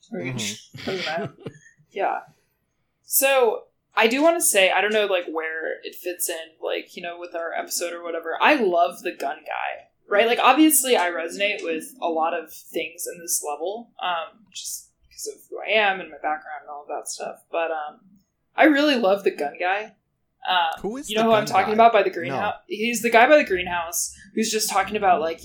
Yeah. So I do want to say, I don't know like where it fits in, like, with our episode or whatever. I love the gun guy, right? Like obviously I resonate with a lot of things in this level, just because of who I am and my background and all of that stuff. But I really love the gun guy. Who is who I'm talking about by the greenhouse? No. He's the guy by the greenhouse who's just talking about like,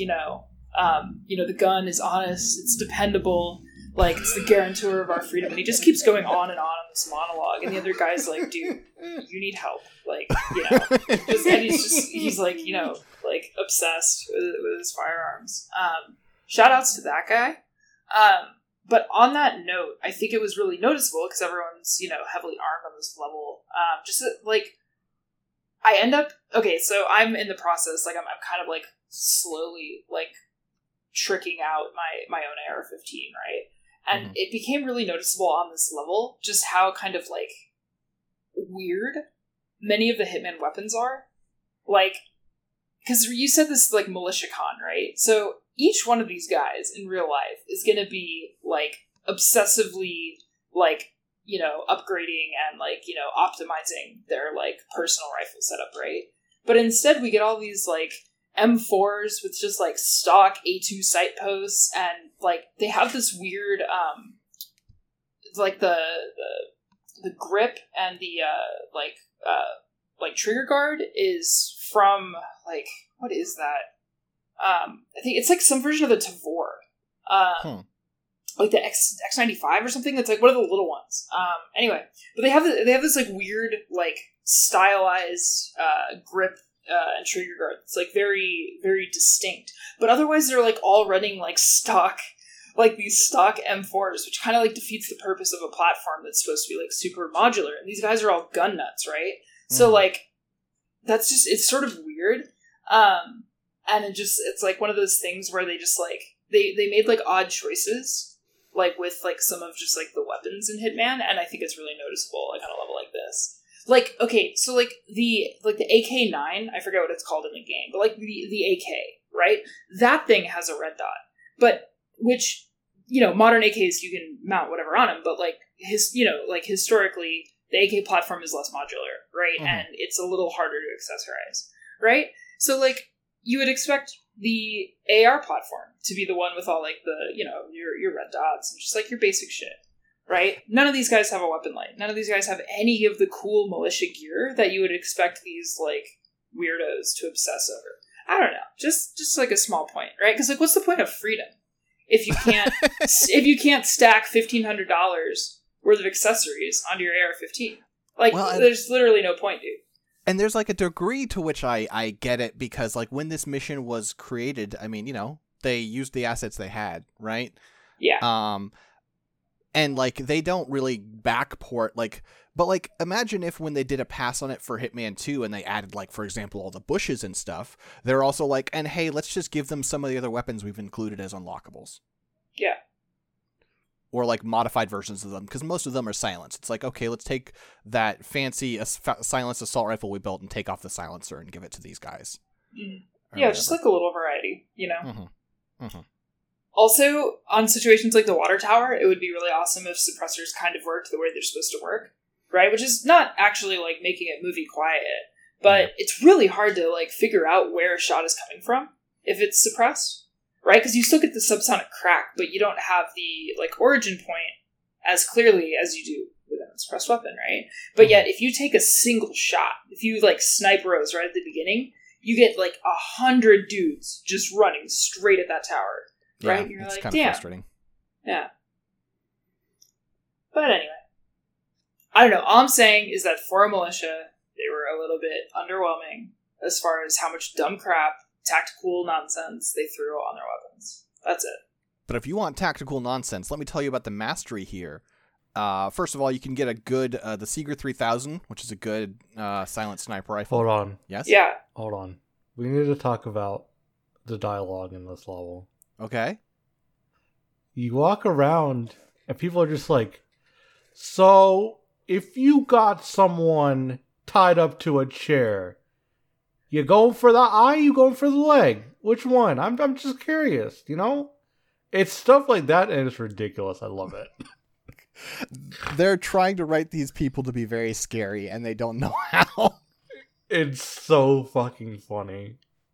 the gun is honest, it's dependable, like it's the guarantor of our freedom, and he just keeps going on and on this monologue, and the other guy's like, dude, you need help, like, and he's like, like obsessed with his firearms. Shout outs to that guy. But on that note, I think it was really noticeable because everyone's, heavily armed on this level. Just like, I end up, so I'm in the process, like I'm kind of like slowly like tricking out my own AR-15, right? And it became really noticeable on this level just how kind of like weird many of the Hitman weapons are. Like, because you said this like militia con, right? So each one of these guys in real life is going to be like obsessively like, upgrading and like, optimizing their like personal rifle setup, right? But instead we get all these like M4s with just like stock A2 sight posts, and like they have this weird like the grip and the like trigger guard is from like, what is that? I think it's like some version of the Tavor. Like the X95 or something. That's like one of the little ones. Anyway, but they have this like weird like stylized grip and trigger guard. It's like very, very distinct. But otherwise, they're like all running like stock like these stock M4s, which kind of like defeats the purpose of a platform that's supposed to be like super modular. And these guys are all gun nuts, right? So like that's just, it's sort of weird. And it's like one of those things where they just like they made like odd choices, like with like some of just like the weapons in Hitman, and I think it's really noticeable like on a level like this. Like, okay, so like the AK-9, I forget what it's called in the game, but like the AK, right? That thing has a red dot. But which, you know, modern AKs you can mount whatever on them, but like historically the AK platform is less modular, right? And it's a little harder to accessorize, right? So like you would expect the AR platform to be the one with all like the, you know, your red dots and just like your basic shit, right? None of these guys have a weapon light. None of these guys have any of the cool militia gear that you would expect these like weirdos to obsess over. I don't know. Just like a small point, right? Because like, what's the point of freedom if you can't stack $1,500 worth of accessories onto your AR-15? Like, there's literally no point, dude. And there's like a degree to which I get it, because like when this mission was created, I mean, you know, they used the assets they had, right? Yeah. And like they don't really backport like, but like imagine if when they did a pass on it for Hitman 2 and they added like, for example, all the bushes and stuff, they're also like, and hey, let's just give them some of the other weapons we've included as unlockables. Yeah. Or like modified versions of them, because most of them are silenced. It's like, okay, let's take that fancy silenced assault rifle we built and take off the silencer and give it to these guys. Yeah, just like a little variety, you know? Also, on situations like the water tower, it would be really awesome if suppressors kind of worked the way they're supposed to work, right? Which is not actually like making it movie quiet, but it's really hard to like figure out where a shot is coming from if it's suppressed. Right? Because you still get the subsonic crack, but you don't have the like origin point as clearly as you do with an suppressed weapon, right? But yet, if you take a single shot, if you like snipe Rose right at the beginning, you get like 100 dudes just running straight at that tower, right? Yeah, You're it's like, kind damn. of frustrating. Yeah. But anyway, I don't know. All I'm saying is that for a militia, they were a little bit underwhelming as far as how much dumb crap, tactical nonsense they threw on their weapons. That's it. But if you want tactical nonsense, let me tell you about the mastery here. First of all, you can get a good the Seeger 3000, which is a good silent sniper rifle. Hold on. Yes? Yeah. Hold on. We need to talk about the dialogue in this level. Okay. You walk around and people are just like, so if you got someone tied up to a chair, you going for the eye, you going for the leg? Which one? I'm just curious, you know? It's stuff like that, and it's ridiculous. I love it. They're trying to write these people to be very scary, and they don't know how. It's so fucking funny.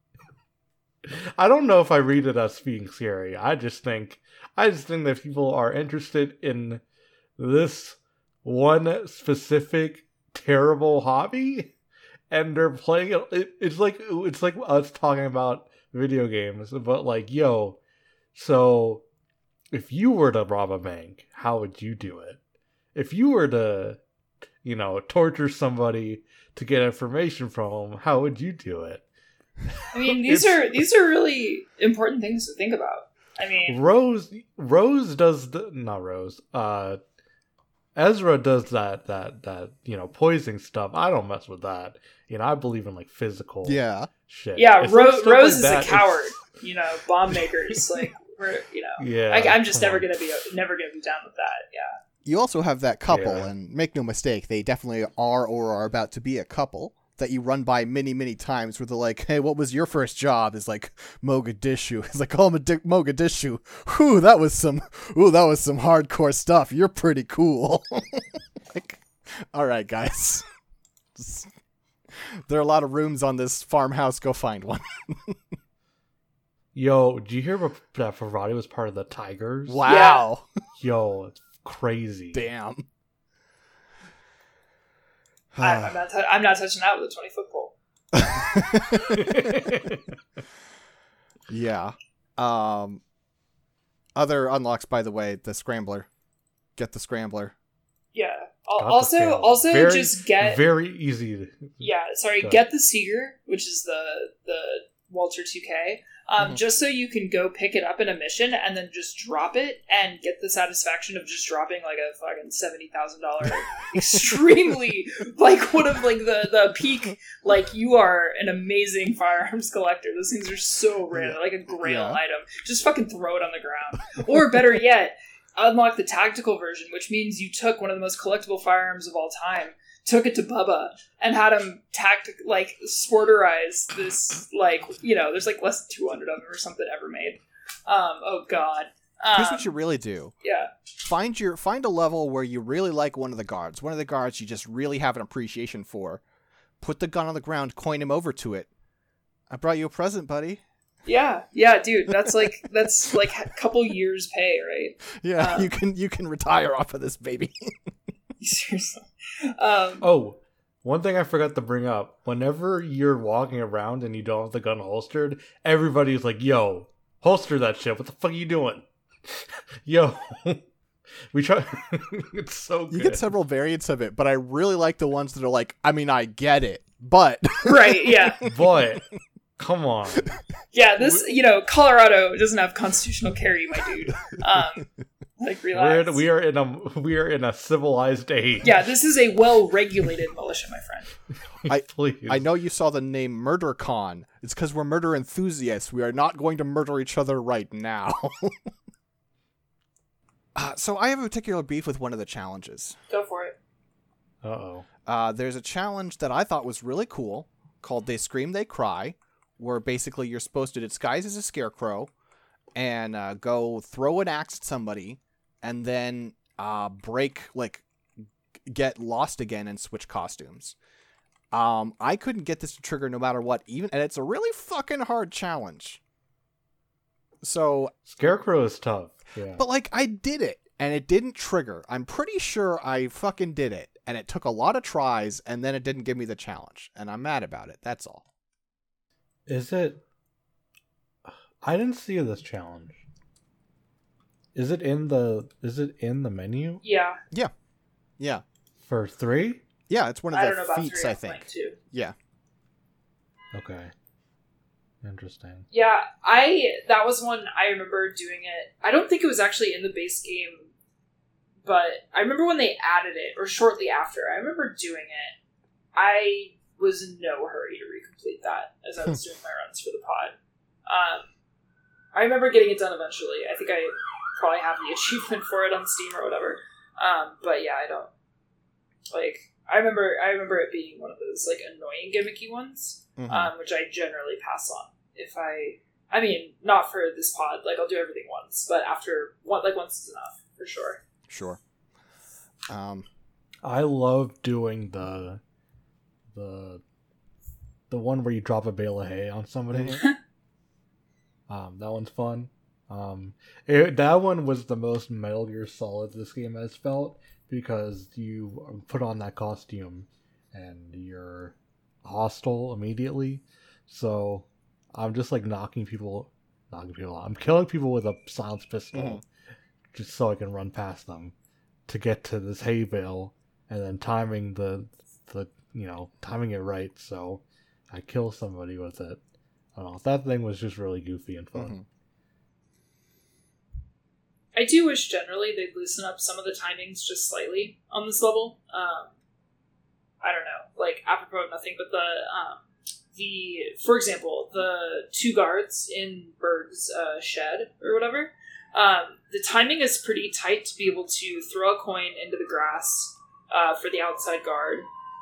I don't know if I read it as being scary. I just think that people are interested in this one specific terrible hobby. And they're playing it. It's like us talking about video games, but like, yo, so if you were to rob a bank, how would you do it? If you were to, you know, torture somebody to get information from them, how would you do it? I mean, these are really important things to think about. I mean, Rose does not Rose. Ezra does that you know, poisoning stuff. I don't mess with that. You know, I believe in like physical shit. Yeah, Rose like is a coward. You know, bomb makers like we're, you know. Yeah, I'm just never gonna be down with that. Yeah. You also have that couple, and make no mistake, they definitely are or are about to be a couple that you run by many, many times where they're like, hey, what was your first job? Is like Mogadishu. It's like, oh, Mogadishu. Whew, that was some hardcore stuff. You're pretty cool. Like, all right, guys. There are a lot of rooms on this farmhouse. Go find one. Yo, did you hear that Ferrari was part of the Tigers? Wow. Yeah. Yo, it's crazy. Damn. I'm not touching that with a 20-foot pole. Yeah. Other unlocks, by the way, the Scrambler. Get the Scrambler. Yeah. Also, just get very easy. Get the Seeger, which is the Walter 2K, Mhm. just so you can go pick it up in a mission and then just drop it and get the satisfaction of just dropping like a fucking $70,000 extremely like one of like the peak, like you are an amazing firearms collector. Those things are so rare, like a grail item. Just fucking throw it on the ground, or better yet, unlock the tactical version, which means you took one of the most collectible firearms of all time, took it to Bubba, and had him sporterize this, like, you know, there's like less than 200 of them or something ever made. Oh god. Here's what you really do. Yeah. Find a level where you really like one of the guards. One of the guards you just really have an appreciation for. Put the gun on the ground, coin him over to it. I brought you a present, buddy. Yeah, dude, that's like a couple years pay, right? Yeah, you can retire off of this baby. Seriously. One thing I forgot to bring up. Whenever you're walking around and you don't have the gun holstered, everybody's like, yo, holster that shit. What the fuck are you doing? Yo. We try. It's so good. You get several variants of it, but I really like the ones that are like, I mean, I get it, but... Right, yeah. But, come on. Yeah, this, Colorado doesn't have constitutional carry, my dude. Like, relax. We are in a civilized age. Yeah, this is a well-regulated militia, my friend. Please. I know you saw the name MurderCon. It's because we're murder enthusiasts. We are not going to murder each other right now. So I have a particular beef with one of the challenges. Go for it. Uh-oh. There's a challenge that I thought was really cool called They Scream, They Cry, where basically you're supposed to disguise as a scarecrow and go throw an axe at somebody and then get lost again and switch costumes. I couldn't get this to trigger no matter what, and it's a really fucking hard challenge. So Scarecrow is tough. Yeah. But like I did it and it didn't trigger. I'm pretty sure I fucking did it, and it took a lot of tries, and then it didn't give me the challenge, and I'm mad about it. That's all. Is it? I didn't see this challenge. Is it in the menu? Yeah. Yeah. For 3? Yeah, it's one of I don't know the about feats, 3, I I'm playing think. 2. Yeah. Okay. Interesting. Yeah, that was one I remember doing it. I don't think it was actually in the base game, but I remember when they added it, or shortly after, I remember doing it. I was in no hurry to recomplete that as I was doing my runs for the pod. I remember getting it done eventually. I think I probably have the achievement for it on Steam or whatever. But yeah, I don't I remember it being one of those like annoying gimmicky ones, which I generally pass on. If I mean, not for this pod. Like I'll do everything once, but once is enough for sure. Sure. I love doing the one where you drop a bale of hay on somebody. That one's fun. That one was the most Metal Gear Solid this game has felt, because you put on that costume and you're hostile immediately. So I'm just like knocking people out. I'm killing people with a silenced pistol just so I can run past them to get to this hay bale, and then timing timing it right so I kill somebody with it. I don't know. That thing was just really goofy and fun. I do wish generally they'd loosen up some of the timings just slightly on this level. I don't know, like apropos of nothing, but for example, the 2 guards in Berg's shed or whatever, the timing is pretty tight to be able to throw a coin into the grass for the outside guard,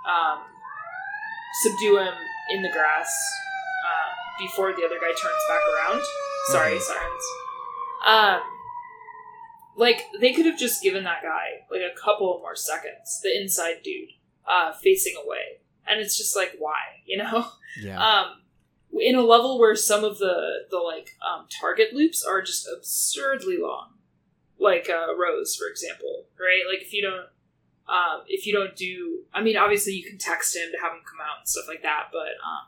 subdue him in the grass before the other guy turns back around. Sorry, sirens. Like, they could have just given that guy, like, a couple more seconds, the inside dude, facing away. And it's just like, why, you know? Yeah. In a level where some of the target loops are just absurdly long. Like, Rose, for example, right? Like, if you don't do... I mean, obviously you can text him to have him come out and stuff like that, but,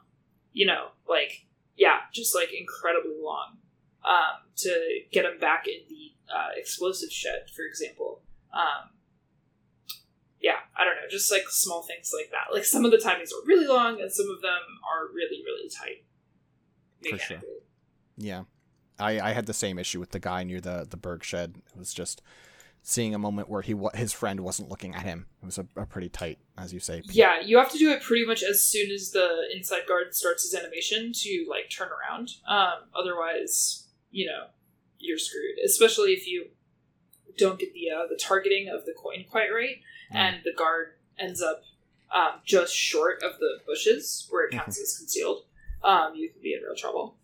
just, like, incredibly long. To get him back in the explosive shed, for example. I don't know, just like small things like that. Like some of the timings are really long and some of them are really, really tight. mechanically. Yeah. I had the same issue with the guy near the Berg shed. It was just seeing a moment where his friend wasn't looking at him. It was a pretty tight, as you say. Yeah, you have to do it pretty much as soon as the inside guard starts his animation to like turn around. Otherwise, you're screwed. Especially if you don't get the targeting of the coin quite right, and the guard ends up just short of the bushes where it counts as concealed. You could be in real trouble.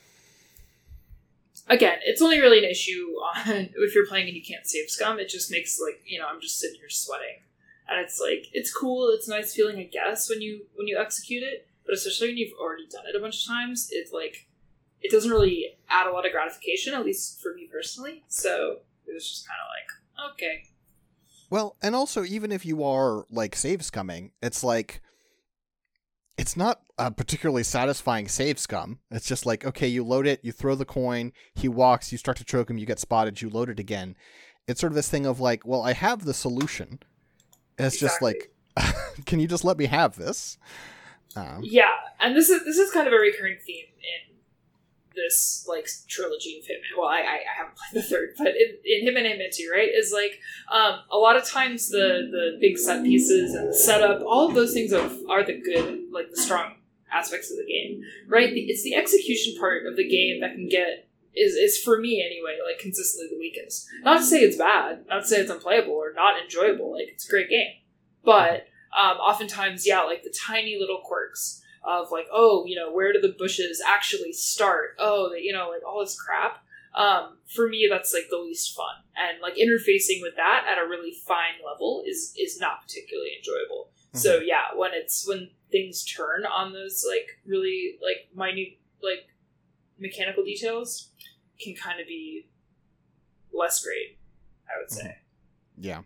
Again, it's only really an issue if you're playing and you can't save scum. It just makes I'm just sitting here sweating, and it's like it's cool. It's a nice feeling, I guess, when you execute it. But especially when you've already done it a bunch of times, it's like it doesn't really add a lot of gratification, at least for me personally. So it was just kind of like, okay. Well, and also even if you are like save scumming, it's like it's not a particularly satisfying save scum. It's just like, okay, you load it, you throw the coin, he walks, you start to choke him, you get spotted, you load it again. It's sort of this thing of like, well, I have the solution. And it's just like, can you just let me have this? Yeah, and this is kind of a recurring theme in this like trilogy of Hitman. Well, I haven't played the third, but in Hitman and Hitman 2, right, is like a lot of times the big set pieces and the setup, all of those things are the good, like the strong aspects of the game, right? It's the execution part of the game that can get is for me anyway, like consistently the weakest. Not to say it's bad, not to say it's unplayable or not enjoyable. Like it's a great game, but oftentimes, yeah, like the tiny little quirks of like, oh, where do the bushes actually start? Oh, like all this crap. For me, that's like the least fun, and like interfacing with that at a really fine level is not particularly enjoyable. Mm-hmm. So yeah, when things turn on those like really like minute like mechanical details, can kind of be less great, I would say. Yeah.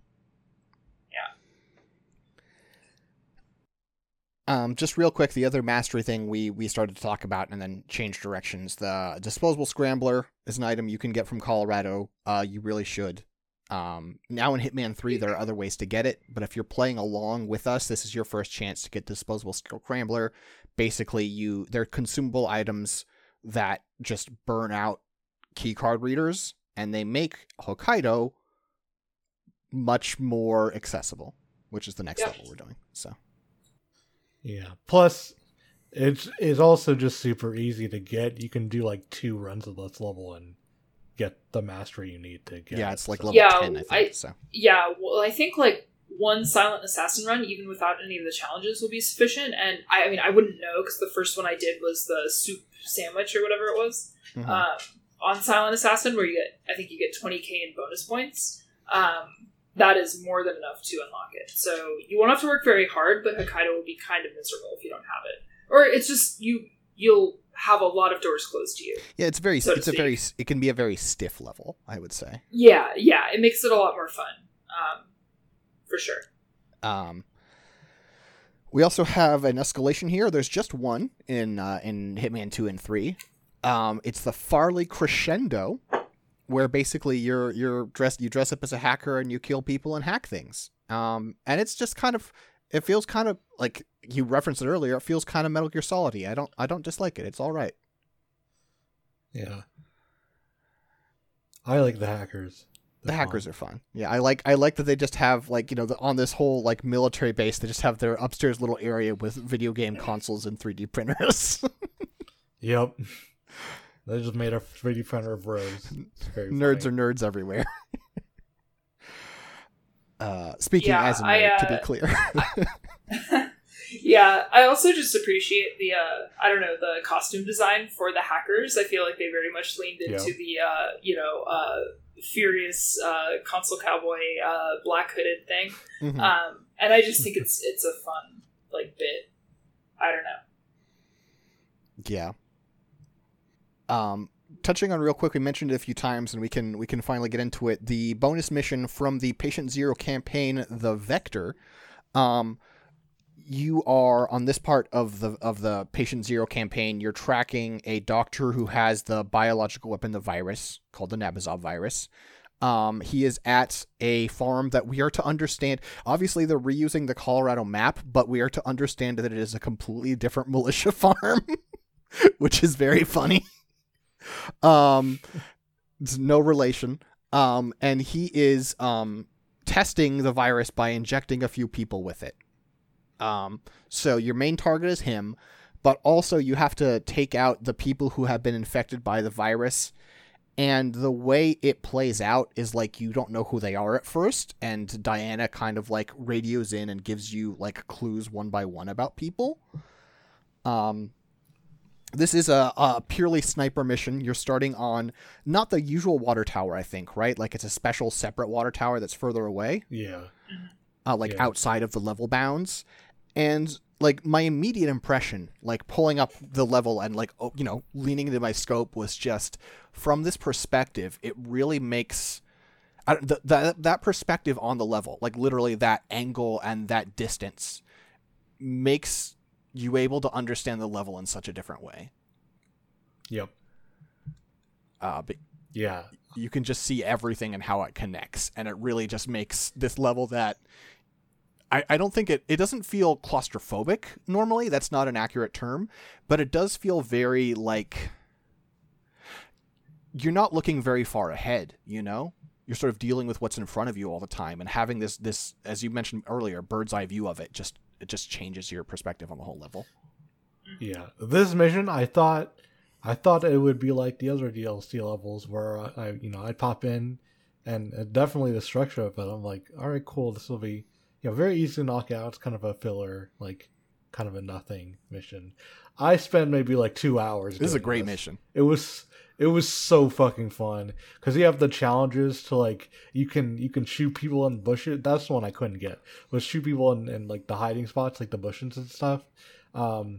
Just real quick, the other mastery thing we started to talk about and then change directions. The disposable scrambler is an item you can get from Colorado. You really should. Now in Hitman 3, there are other ways to get it, but if you're playing along with us, this is your first chance to get disposable scrambler. Basically, they're consumable items that just burn out keycard readers, and they make Hokkaido much more accessible, which is the next level we're doing. So. Yeah. Plus, it's also just super easy to get. You can do like 2 runs of this level and get the mastery you need to get. Yeah, it's like level 10, I think. Yeah, well, I think like one Silent Assassin run, even without any of the challenges, will be sufficient. And I mean, I wouldn't know because the first one I did was the soup sandwich or whatever it was on Silent Assassin, where you get 20k in bonus points. That is more than enough to unlock it. So you won't have to work very hard, but Hokkaido will be kind of miserable if you don't have it. Or it's just you'll have a lot of doors closed to you. Yeah, it can be a very stiff level, I would say. Yeah, it makes it a lot more fun. For sure. We also have an escalation here. There's just one in Hitman 2 and 3. It's the Farley Crescendo, where basically you dress up as a hacker and you kill people and hack things. And it's just it feels kind of like you referenced it earlier. It feels kind of Metal Gear Solid-y. I don't dislike it. It's all right. Yeah. I like the hackers. The hackers are fun. Yeah, I like that they just have like, on this whole like military base, they just have their upstairs little area with video game consoles and 3D printers. Yep. They just made a 3D printer of Rose. Nerds are nerds everywhere. Speaking as a nerd, to be clear. Yeah, I also just appreciate the the costume design for the hackers. I feel like they very much leaned into the furious console cowboy black hooded thing. Mm-hmm. And I just think it's a fun like bit. I don't know. Yeah. Touching on real quick, we mentioned it a few times, and we can finally get into it. The bonus mission from the Patient Zero campaign, The Vector. You are on this part of the Patient Zero campaign. You're tracking a doctor who has the biological weapon, the virus called the Nabazov virus. He is at a farm that we are to understand. Obviously, they're reusing the Colorado map, but we are to understand that it is a completely different militia farm. which is very funny. It's no relation. And he is testing the virus by injecting a few people with it. So your main target is him, but also you have to take out the people who have been infected by the virus. And the way it plays out is like you don't know who they are at first, and Diana kind of like radios in and gives you like clues one by one about people. This is a purely sniper mission. You're starting on not the usual water tower, I think, right? Like it's a special separate water tower that's further away. Yeah. Outside of the level bounds. And like my immediate impression, like pulling up the level and like, leaning into my scope was just from this perspective, it really makes that perspective on the level, like literally that angle and that distance makes you able to understand the level in such a different way. Yep. But yeah, you can just see everything and how it connects. And it really just makes this level that I don't think it doesn't feel claustrophobic normally. That's not an accurate term, but it does feel very like you're not looking very far ahead, You're sort of dealing with what's in front of you all the time, and having this, as you mentioned earlier, bird's eye view of it just changes your perspective on the whole level. Yeah. This mission, I thought it would be like the other DLC levels where I'd pop in and definitely the structure of it. I'm like, all right, cool. This will be, very easy to knock out. It's kind of a filler, like kind of a nothing mission. I spent maybe like 2 hours. This is a great mission. It was so fucking fun because you have the challenges to like you can shoot people in bushes. That's the one I couldn't get. Was shoot people in like the hiding spots, like the bushes and stuff, and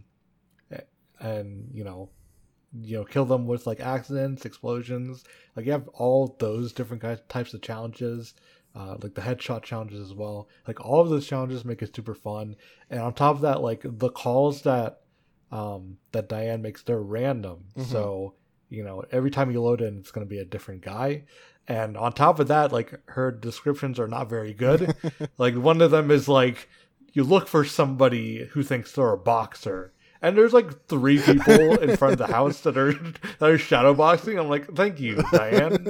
kill them with like accidents, explosions. Like you have all those different types of challenges. Like the headshot challenges as well. Like all of those challenges make it super fun. And on top of that, like the calls that Diane makes, they're random. Mm-hmm. So, every time you load in, it's going to be a different guy. And on top of that, like her descriptions are not very good. Like one of them is like, you look for somebody who thinks they're a boxer. And there's like 3 people in front of the house that are shadowboxing. I'm like, thank you, Diane.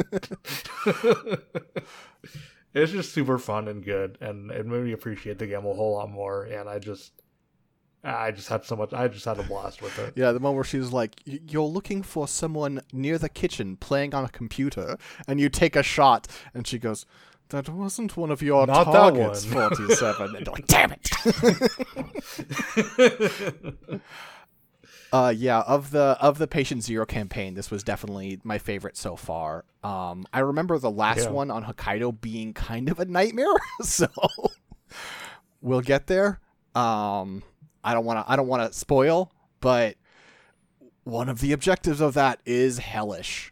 It's just super fun and good, and it made me appreciate the game a whole lot more. And I just had a blast with it. Yeah, the one where she was like, "You're looking for someone near the kitchen playing on a computer," and you take a shot, and she goes, "That wasn't one of your Not targets, 47." And you're like, "Damn it!" Of the Patient Zero campaign, this was definitely my favorite so far. I remember the last one on Hokkaido being kind of a nightmare, so we'll get there. I don't want to spoil, but one of the objectives of that is hellish.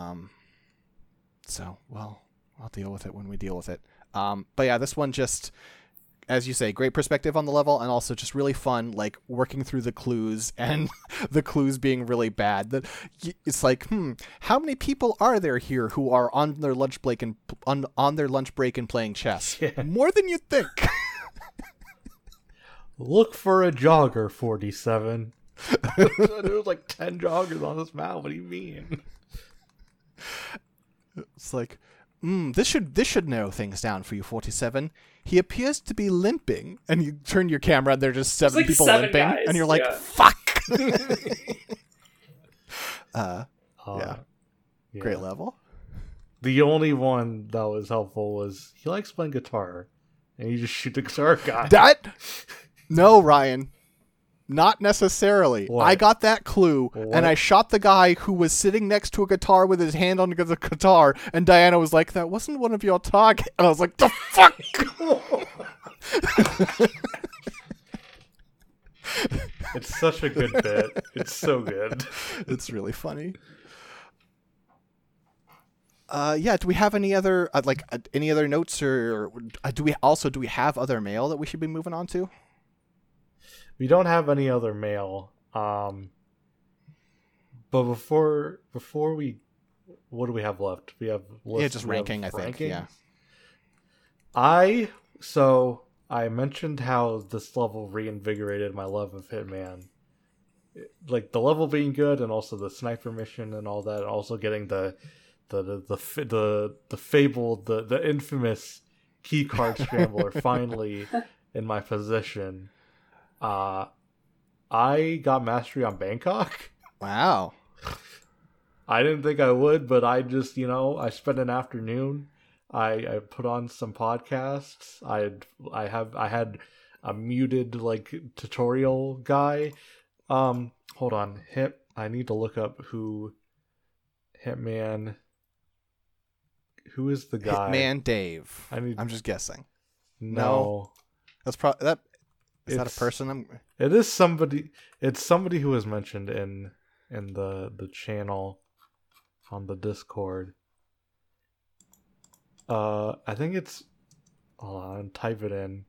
So, well, I'll deal with it when we deal with it. But yeah, this one just, as you say, great perspective on the level, and also just really fun, like working through the clues and the clues being really bad. It's like, how many people are there here who are on their lunch break and playing chess? Yeah. More than you'd think. Look for a jogger, 47. There's like 10 joggers on this map. What do you mean? It's like, this should narrow things down for you, 47. He appears to be limping, and you turn your camera, and there are just 7 people limping, guys, and you're like, fuck. Great level. The only one that was helpful was he likes playing guitar, and you just shoot the guitar guy. No, Ryan. Not necessarily. What? I got that clue, and I shot the guy who was sitting next to a guitar with his hand on the guitar, and Diana was like, "That wasn't one of your targets." And I was like, "The fuck?" It's such a good bit. It's so good. It's really funny. Do we have any other any other notes, or do we have other mail that we should be moving on to? We don't have any other mail. But before we, what do we have left? We have just ranking. I think. Yeah. I mentioned how this level reinvigorated my love of Hitman, like the level being good, and also the sniper mission and all that, and also getting the fabled, the infamous keycard scrambler finally in my possession. I got mastery on Bangkok. Wow. I didn't think I would, but I just, I spent an afternoon. I put on some podcasts. I had a muted like tutorial guy. Hold on. I need to look up who Hitman. Who is the guy? Hitman Dave. I'm just guessing. No. That's probably that. Is that a person? It is somebody. It's somebody who was mentioned in the channel on the Discord. I think it's. Hold on, type it in.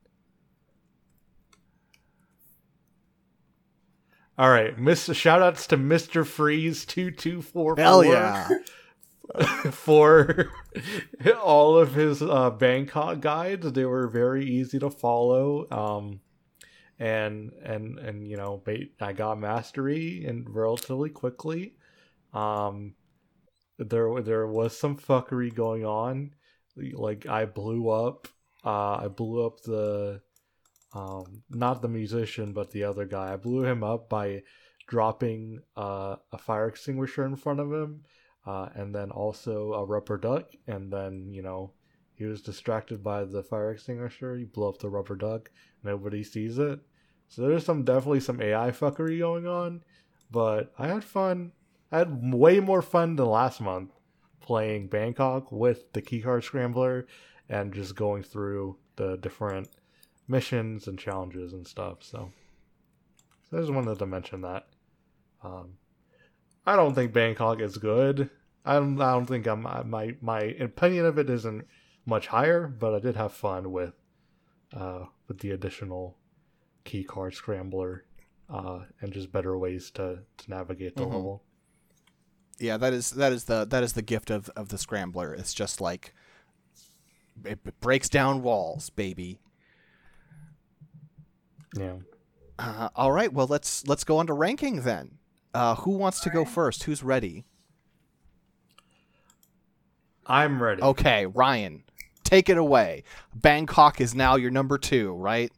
All right, shoutouts to Mr. Freeze 2244. Hell yeah! For all of his Bangkok guides, they were very easy to follow. And I got mastery and relatively quickly. There was some fuckery going on. Like I blew up the not the musician but the other guy. I blew him up by dropping a fire extinguisher in front of him, and then also a rubber duck, and then he was distracted by the fire extinguisher. You blow up the rubber duck, nobody sees it. So there's definitely some AI fuckery going on, but I had fun. I had way more fun than last month playing Bangkok with the keycard scrambler and just going through the different missions and challenges and stuff. So I just wanted to mention that. I don't think Bangkok is good. I don't think my opinion of it isn't much higher, but I did have fun with the additional keycard scrambler and just better ways to navigate the level. Yeah, that is the gift of the scrambler. It's just like it breaks down walls, baby. Yeah. All right. Well, let's go on to ranking then. Who wants to go first? Who's ready? I'm ready. Okay, Ryan, take it away. Bangkok is now your number 2, right?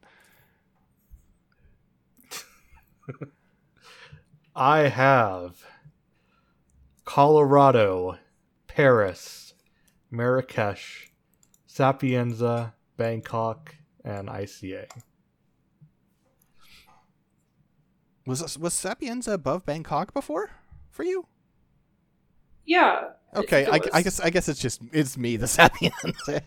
I have Colorado, Paris, Marrakesh, Sapienza, Bangkok, and ICA. Was Sapienza above Bangkok before for you? Yeah. Okay, I guess it's me, the Sapienza.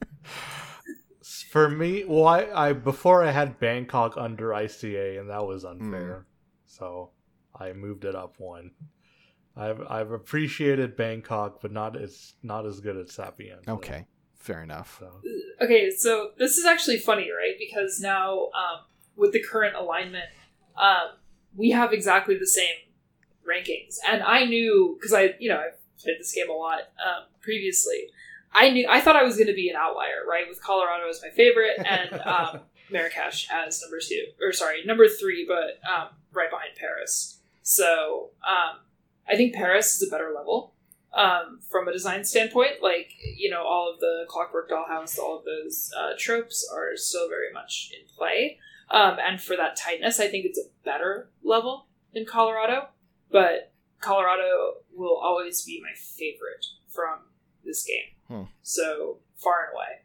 For me, well, I before I had Bangkok under ICA, and that was unfair. So I moved it up one. I've appreciated Bangkok, but not as good as Sapienza. Okay, fair enough. So. Okay, so this is actually funny, right? Because now with the current alignment, we have exactly the same rankings, and I knew because I've played this game a lot previously. I thought I was going to be an outlier, right? With Colorado as my favorite, and Marrakesh as number 3, but right behind Paris. So I think Paris is a better level from a design standpoint. Like, all of the Clockwork Dollhouse, all of those tropes are still very much in play. And for that tightness, I think it's a better level than Colorado. But Colorado will always be my favorite from this game. So far and away,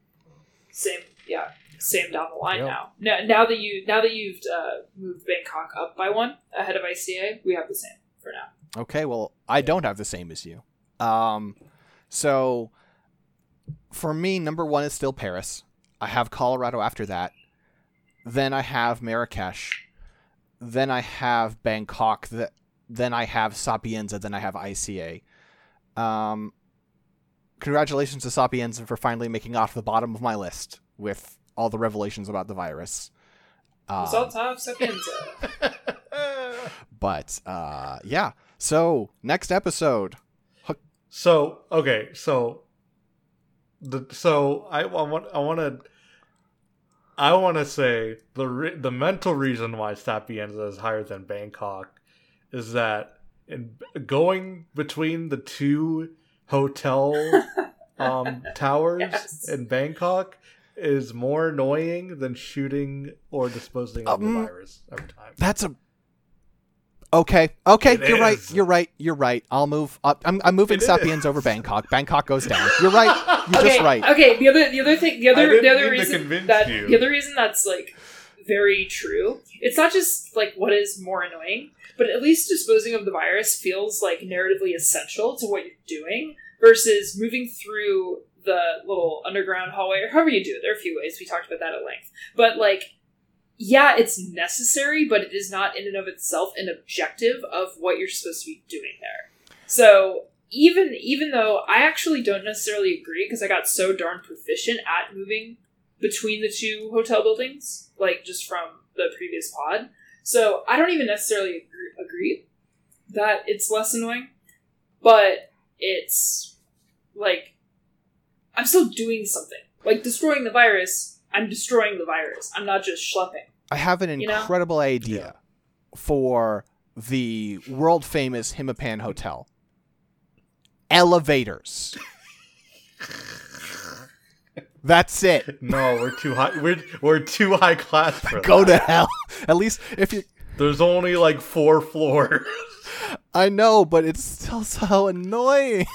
same down the line. Yep. Now that you've moved Bangkok up by 1 ahead of ICA, we have the same for now. Okay, well, I don't have the same as you. So for me, number 1 is still Paris. I have Colorado after that. Then I have Marrakesh. Then I have Bangkok. Then I have Sapienza. Then I have ICA. Congratulations to Sapienza for finally making off the bottom of my list with all the revelations about the virus. Sapienza. But yeah. So next episode. So okay. So I want to. I want to say the mental reason why Sapienza is higher than Bangkok is that in going between the two hotel towers Yes. in Bangkok is more annoying than shooting or disposing of the virus every time. That's a okay. It You're right. is. You're right. I'll move up. I'm moving It Sapiens is. over Bangkok. Bangkok goes down. You're right. You're Okay, just right. okay. The other mean to convince that you. the other reason that's like very true. It's not just like what is more annoying, but at least disposing of the virus feels like narratively essential to what you're doing versus moving through the little underground hallway or however you do it. There are a few ways. We talked about that at length. But like, yeah, it's necessary, but it is not in and of itself an objective of what you're supposed to be doing there. So even though I actually don't necessarily agree because I got so darn proficient at moving between the two hotel buildings, like just from the previous pod. So I don't even necessarily agree that it's less annoying, but it's like I'm still doing something. Like destroying the virus, I'm destroying the virus. I'm not just schlepping. I have an incredible idea for the world famous Himapan Hotel. Elevators. That's it. No, we're too high. We're too high class for Go that. to hell. At least if you. There's only like 4 floors. I know, but it's still so annoying.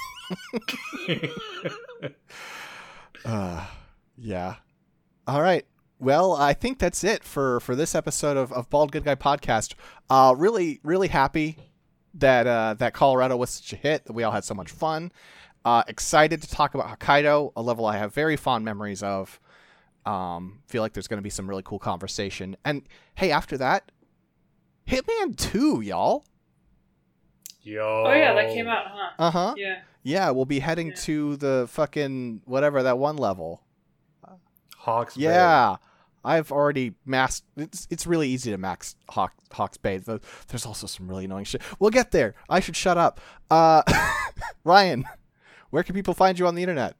Yeah. All right. Well, I think that's it for this episode of Bald Good Guy Podcast. Really, really happy that that Colorado was such a hit, that we all had so much fun. Excited to talk about Hokkaido, a level I have very fond memories of. Feel like there's going to be some really cool conversation. And hey, after that, Hitman 2, y'all. Yo. Oh yeah, that came out, huh? Uh-huh. Yeah. Yeah, we'll be heading to the fucking whatever, that one level. Hawks Bay. Yeah. I've already maxed. It's really easy to max Hawks Bay. There's also some really annoying shit. We'll get there. I should shut up. Ryan, where can people find you on the internet?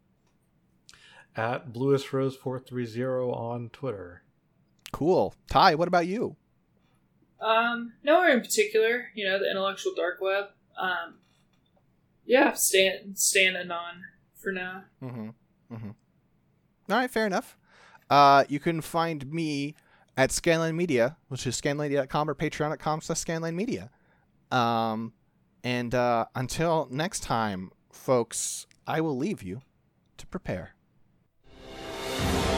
At Bluest Rose 430 on Twitter. Cool. Ty, what about you? Nowhere in particular. You know, the intellectual dark web. Yeah, staying anon for now. Mm-hmm. Mm-hmm. All right, fair enough. You can find me at Scanline Media, which is scanlinemedia.com or patreon.com/scanlinemedia. And until next time, folks, I will leave you to prepare.